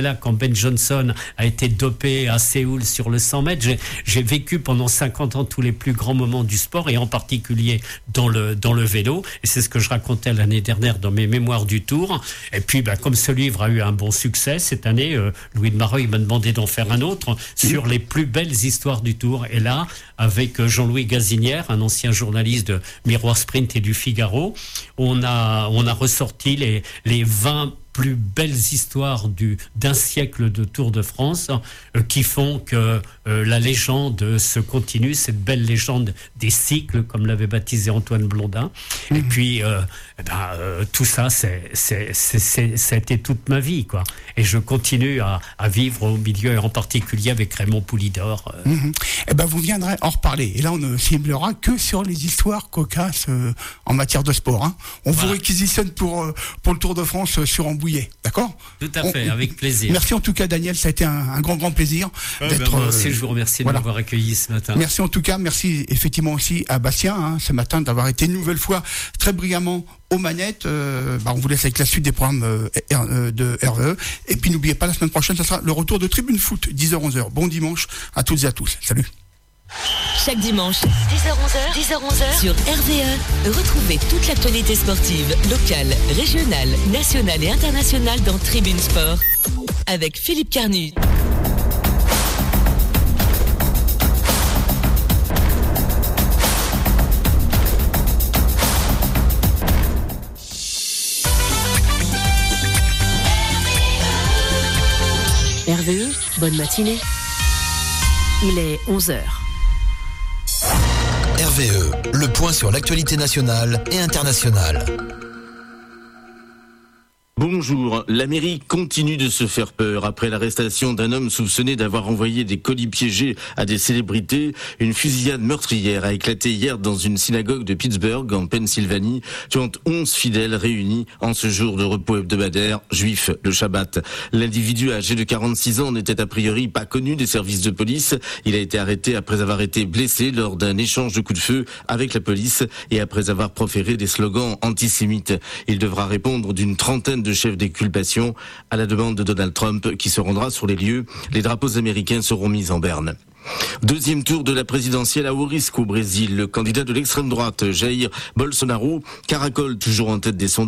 Ben Johnson a été dopé à Séoul sur le cent mètres. J'ai, j'ai vécu pendant cinquante ans tous les plus grands moments du sport et en particulier dans le, dans le vélo. Et c'est ce que je racontais l'année dernière dans mes mémoires du Tour. Et puis, bah, comme ce livre a eu un bon succès cette année, euh, Louis de Mareuil m'a demandé d'en faire un autre sur les plus belles histoires du Tour. Et là, avec Jean-Louis Gazinière, un ancien journaliste de Miroir Sprint et du Figaro, on a, on a ressorti les, les vingt plus belles histoires du, d'un siècle de Tour de France euh, qui font que euh, la légende se continue, cette belle légende des cycles, comme l'avait baptisé Antoine Blondin. Mmh. Et puis, euh, eh ben, euh, tout ça, c'est, c'est, c'est, c'est, ça a été toute ma vie, quoi. Et je continue à, à vivre au milieu, et en particulier avec Raymond Poulidor. Euh. Mmh. Eh ben, vous viendrez en reparler. Et là, on ne ciblera que sur les histoires cocasses euh, en matière de sport. Hein. On voilà. vous réquisitionne pour, euh, pour le Tour de France euh, sur Rambouillet. D'accord ? Tout à fait, on, avec plaisir. Merci en tout cas, Daniel, ça a été un, un grand, grand plaisir. Ouais, d'être, ben moi aussi, euh, je vous remercie voilà. de m'avoir accueilli ce matin. Merci en tout cas, merci effectivement aussi à Bastien, hein, ce matin, d'avoir été une nouvelle fois très brillamment aux manettes. Euh, bah, on vous laisse avec la suite des programmes euh, R, de R V E. Et puis n'oubliez pas, la semaine prochaine, ça sera le retour de Tribune Foot, dix heures onze heures. Bon dimanche à toutes et à tous. Salut. Chaque dimanche, dix heures onze heures, dix heures onze heures, sur R V E, retrouvez toute l'actualité sportive, locale, régionale, nationale et internationale dans Tribune Sport, avec Philippe Carnu. R V E, bonne matinée. Il est onze heures. R V E, le point sur l'actualité nationale et internationale. Bonjour, la mairie continue de se faire peur après l'arrestation d'un homme soupçonné d'avoir envoyé des colis piégés à des célébrités. Une fusillade meurtrière a éclaté hier dans une synagogue de Pittsburgh, en Pennsylvanie, tuant onze fidèles réunis en ce jour de repos hebdomadaire juif, le Shabbat. L'individu âgé de quarante-six ans n'était a priori pas connu des services de police. Il a été arrêté après avoir été blessé lors d'un échange de coups de feu avec la police et après avoir proféré des slogans antisémites. Il devra répondre d'une trentaine de de chef d'inculpation à la demande de Donald Trump qui se rendra sur les lieux. Les drapeaux américains seront mis en berne. Deuxième tour de la présidentielle à haut risque au Brésil. Le candidat de l'extrême droite, Jair Bolsonaro, caracole toujours en tête des sondages.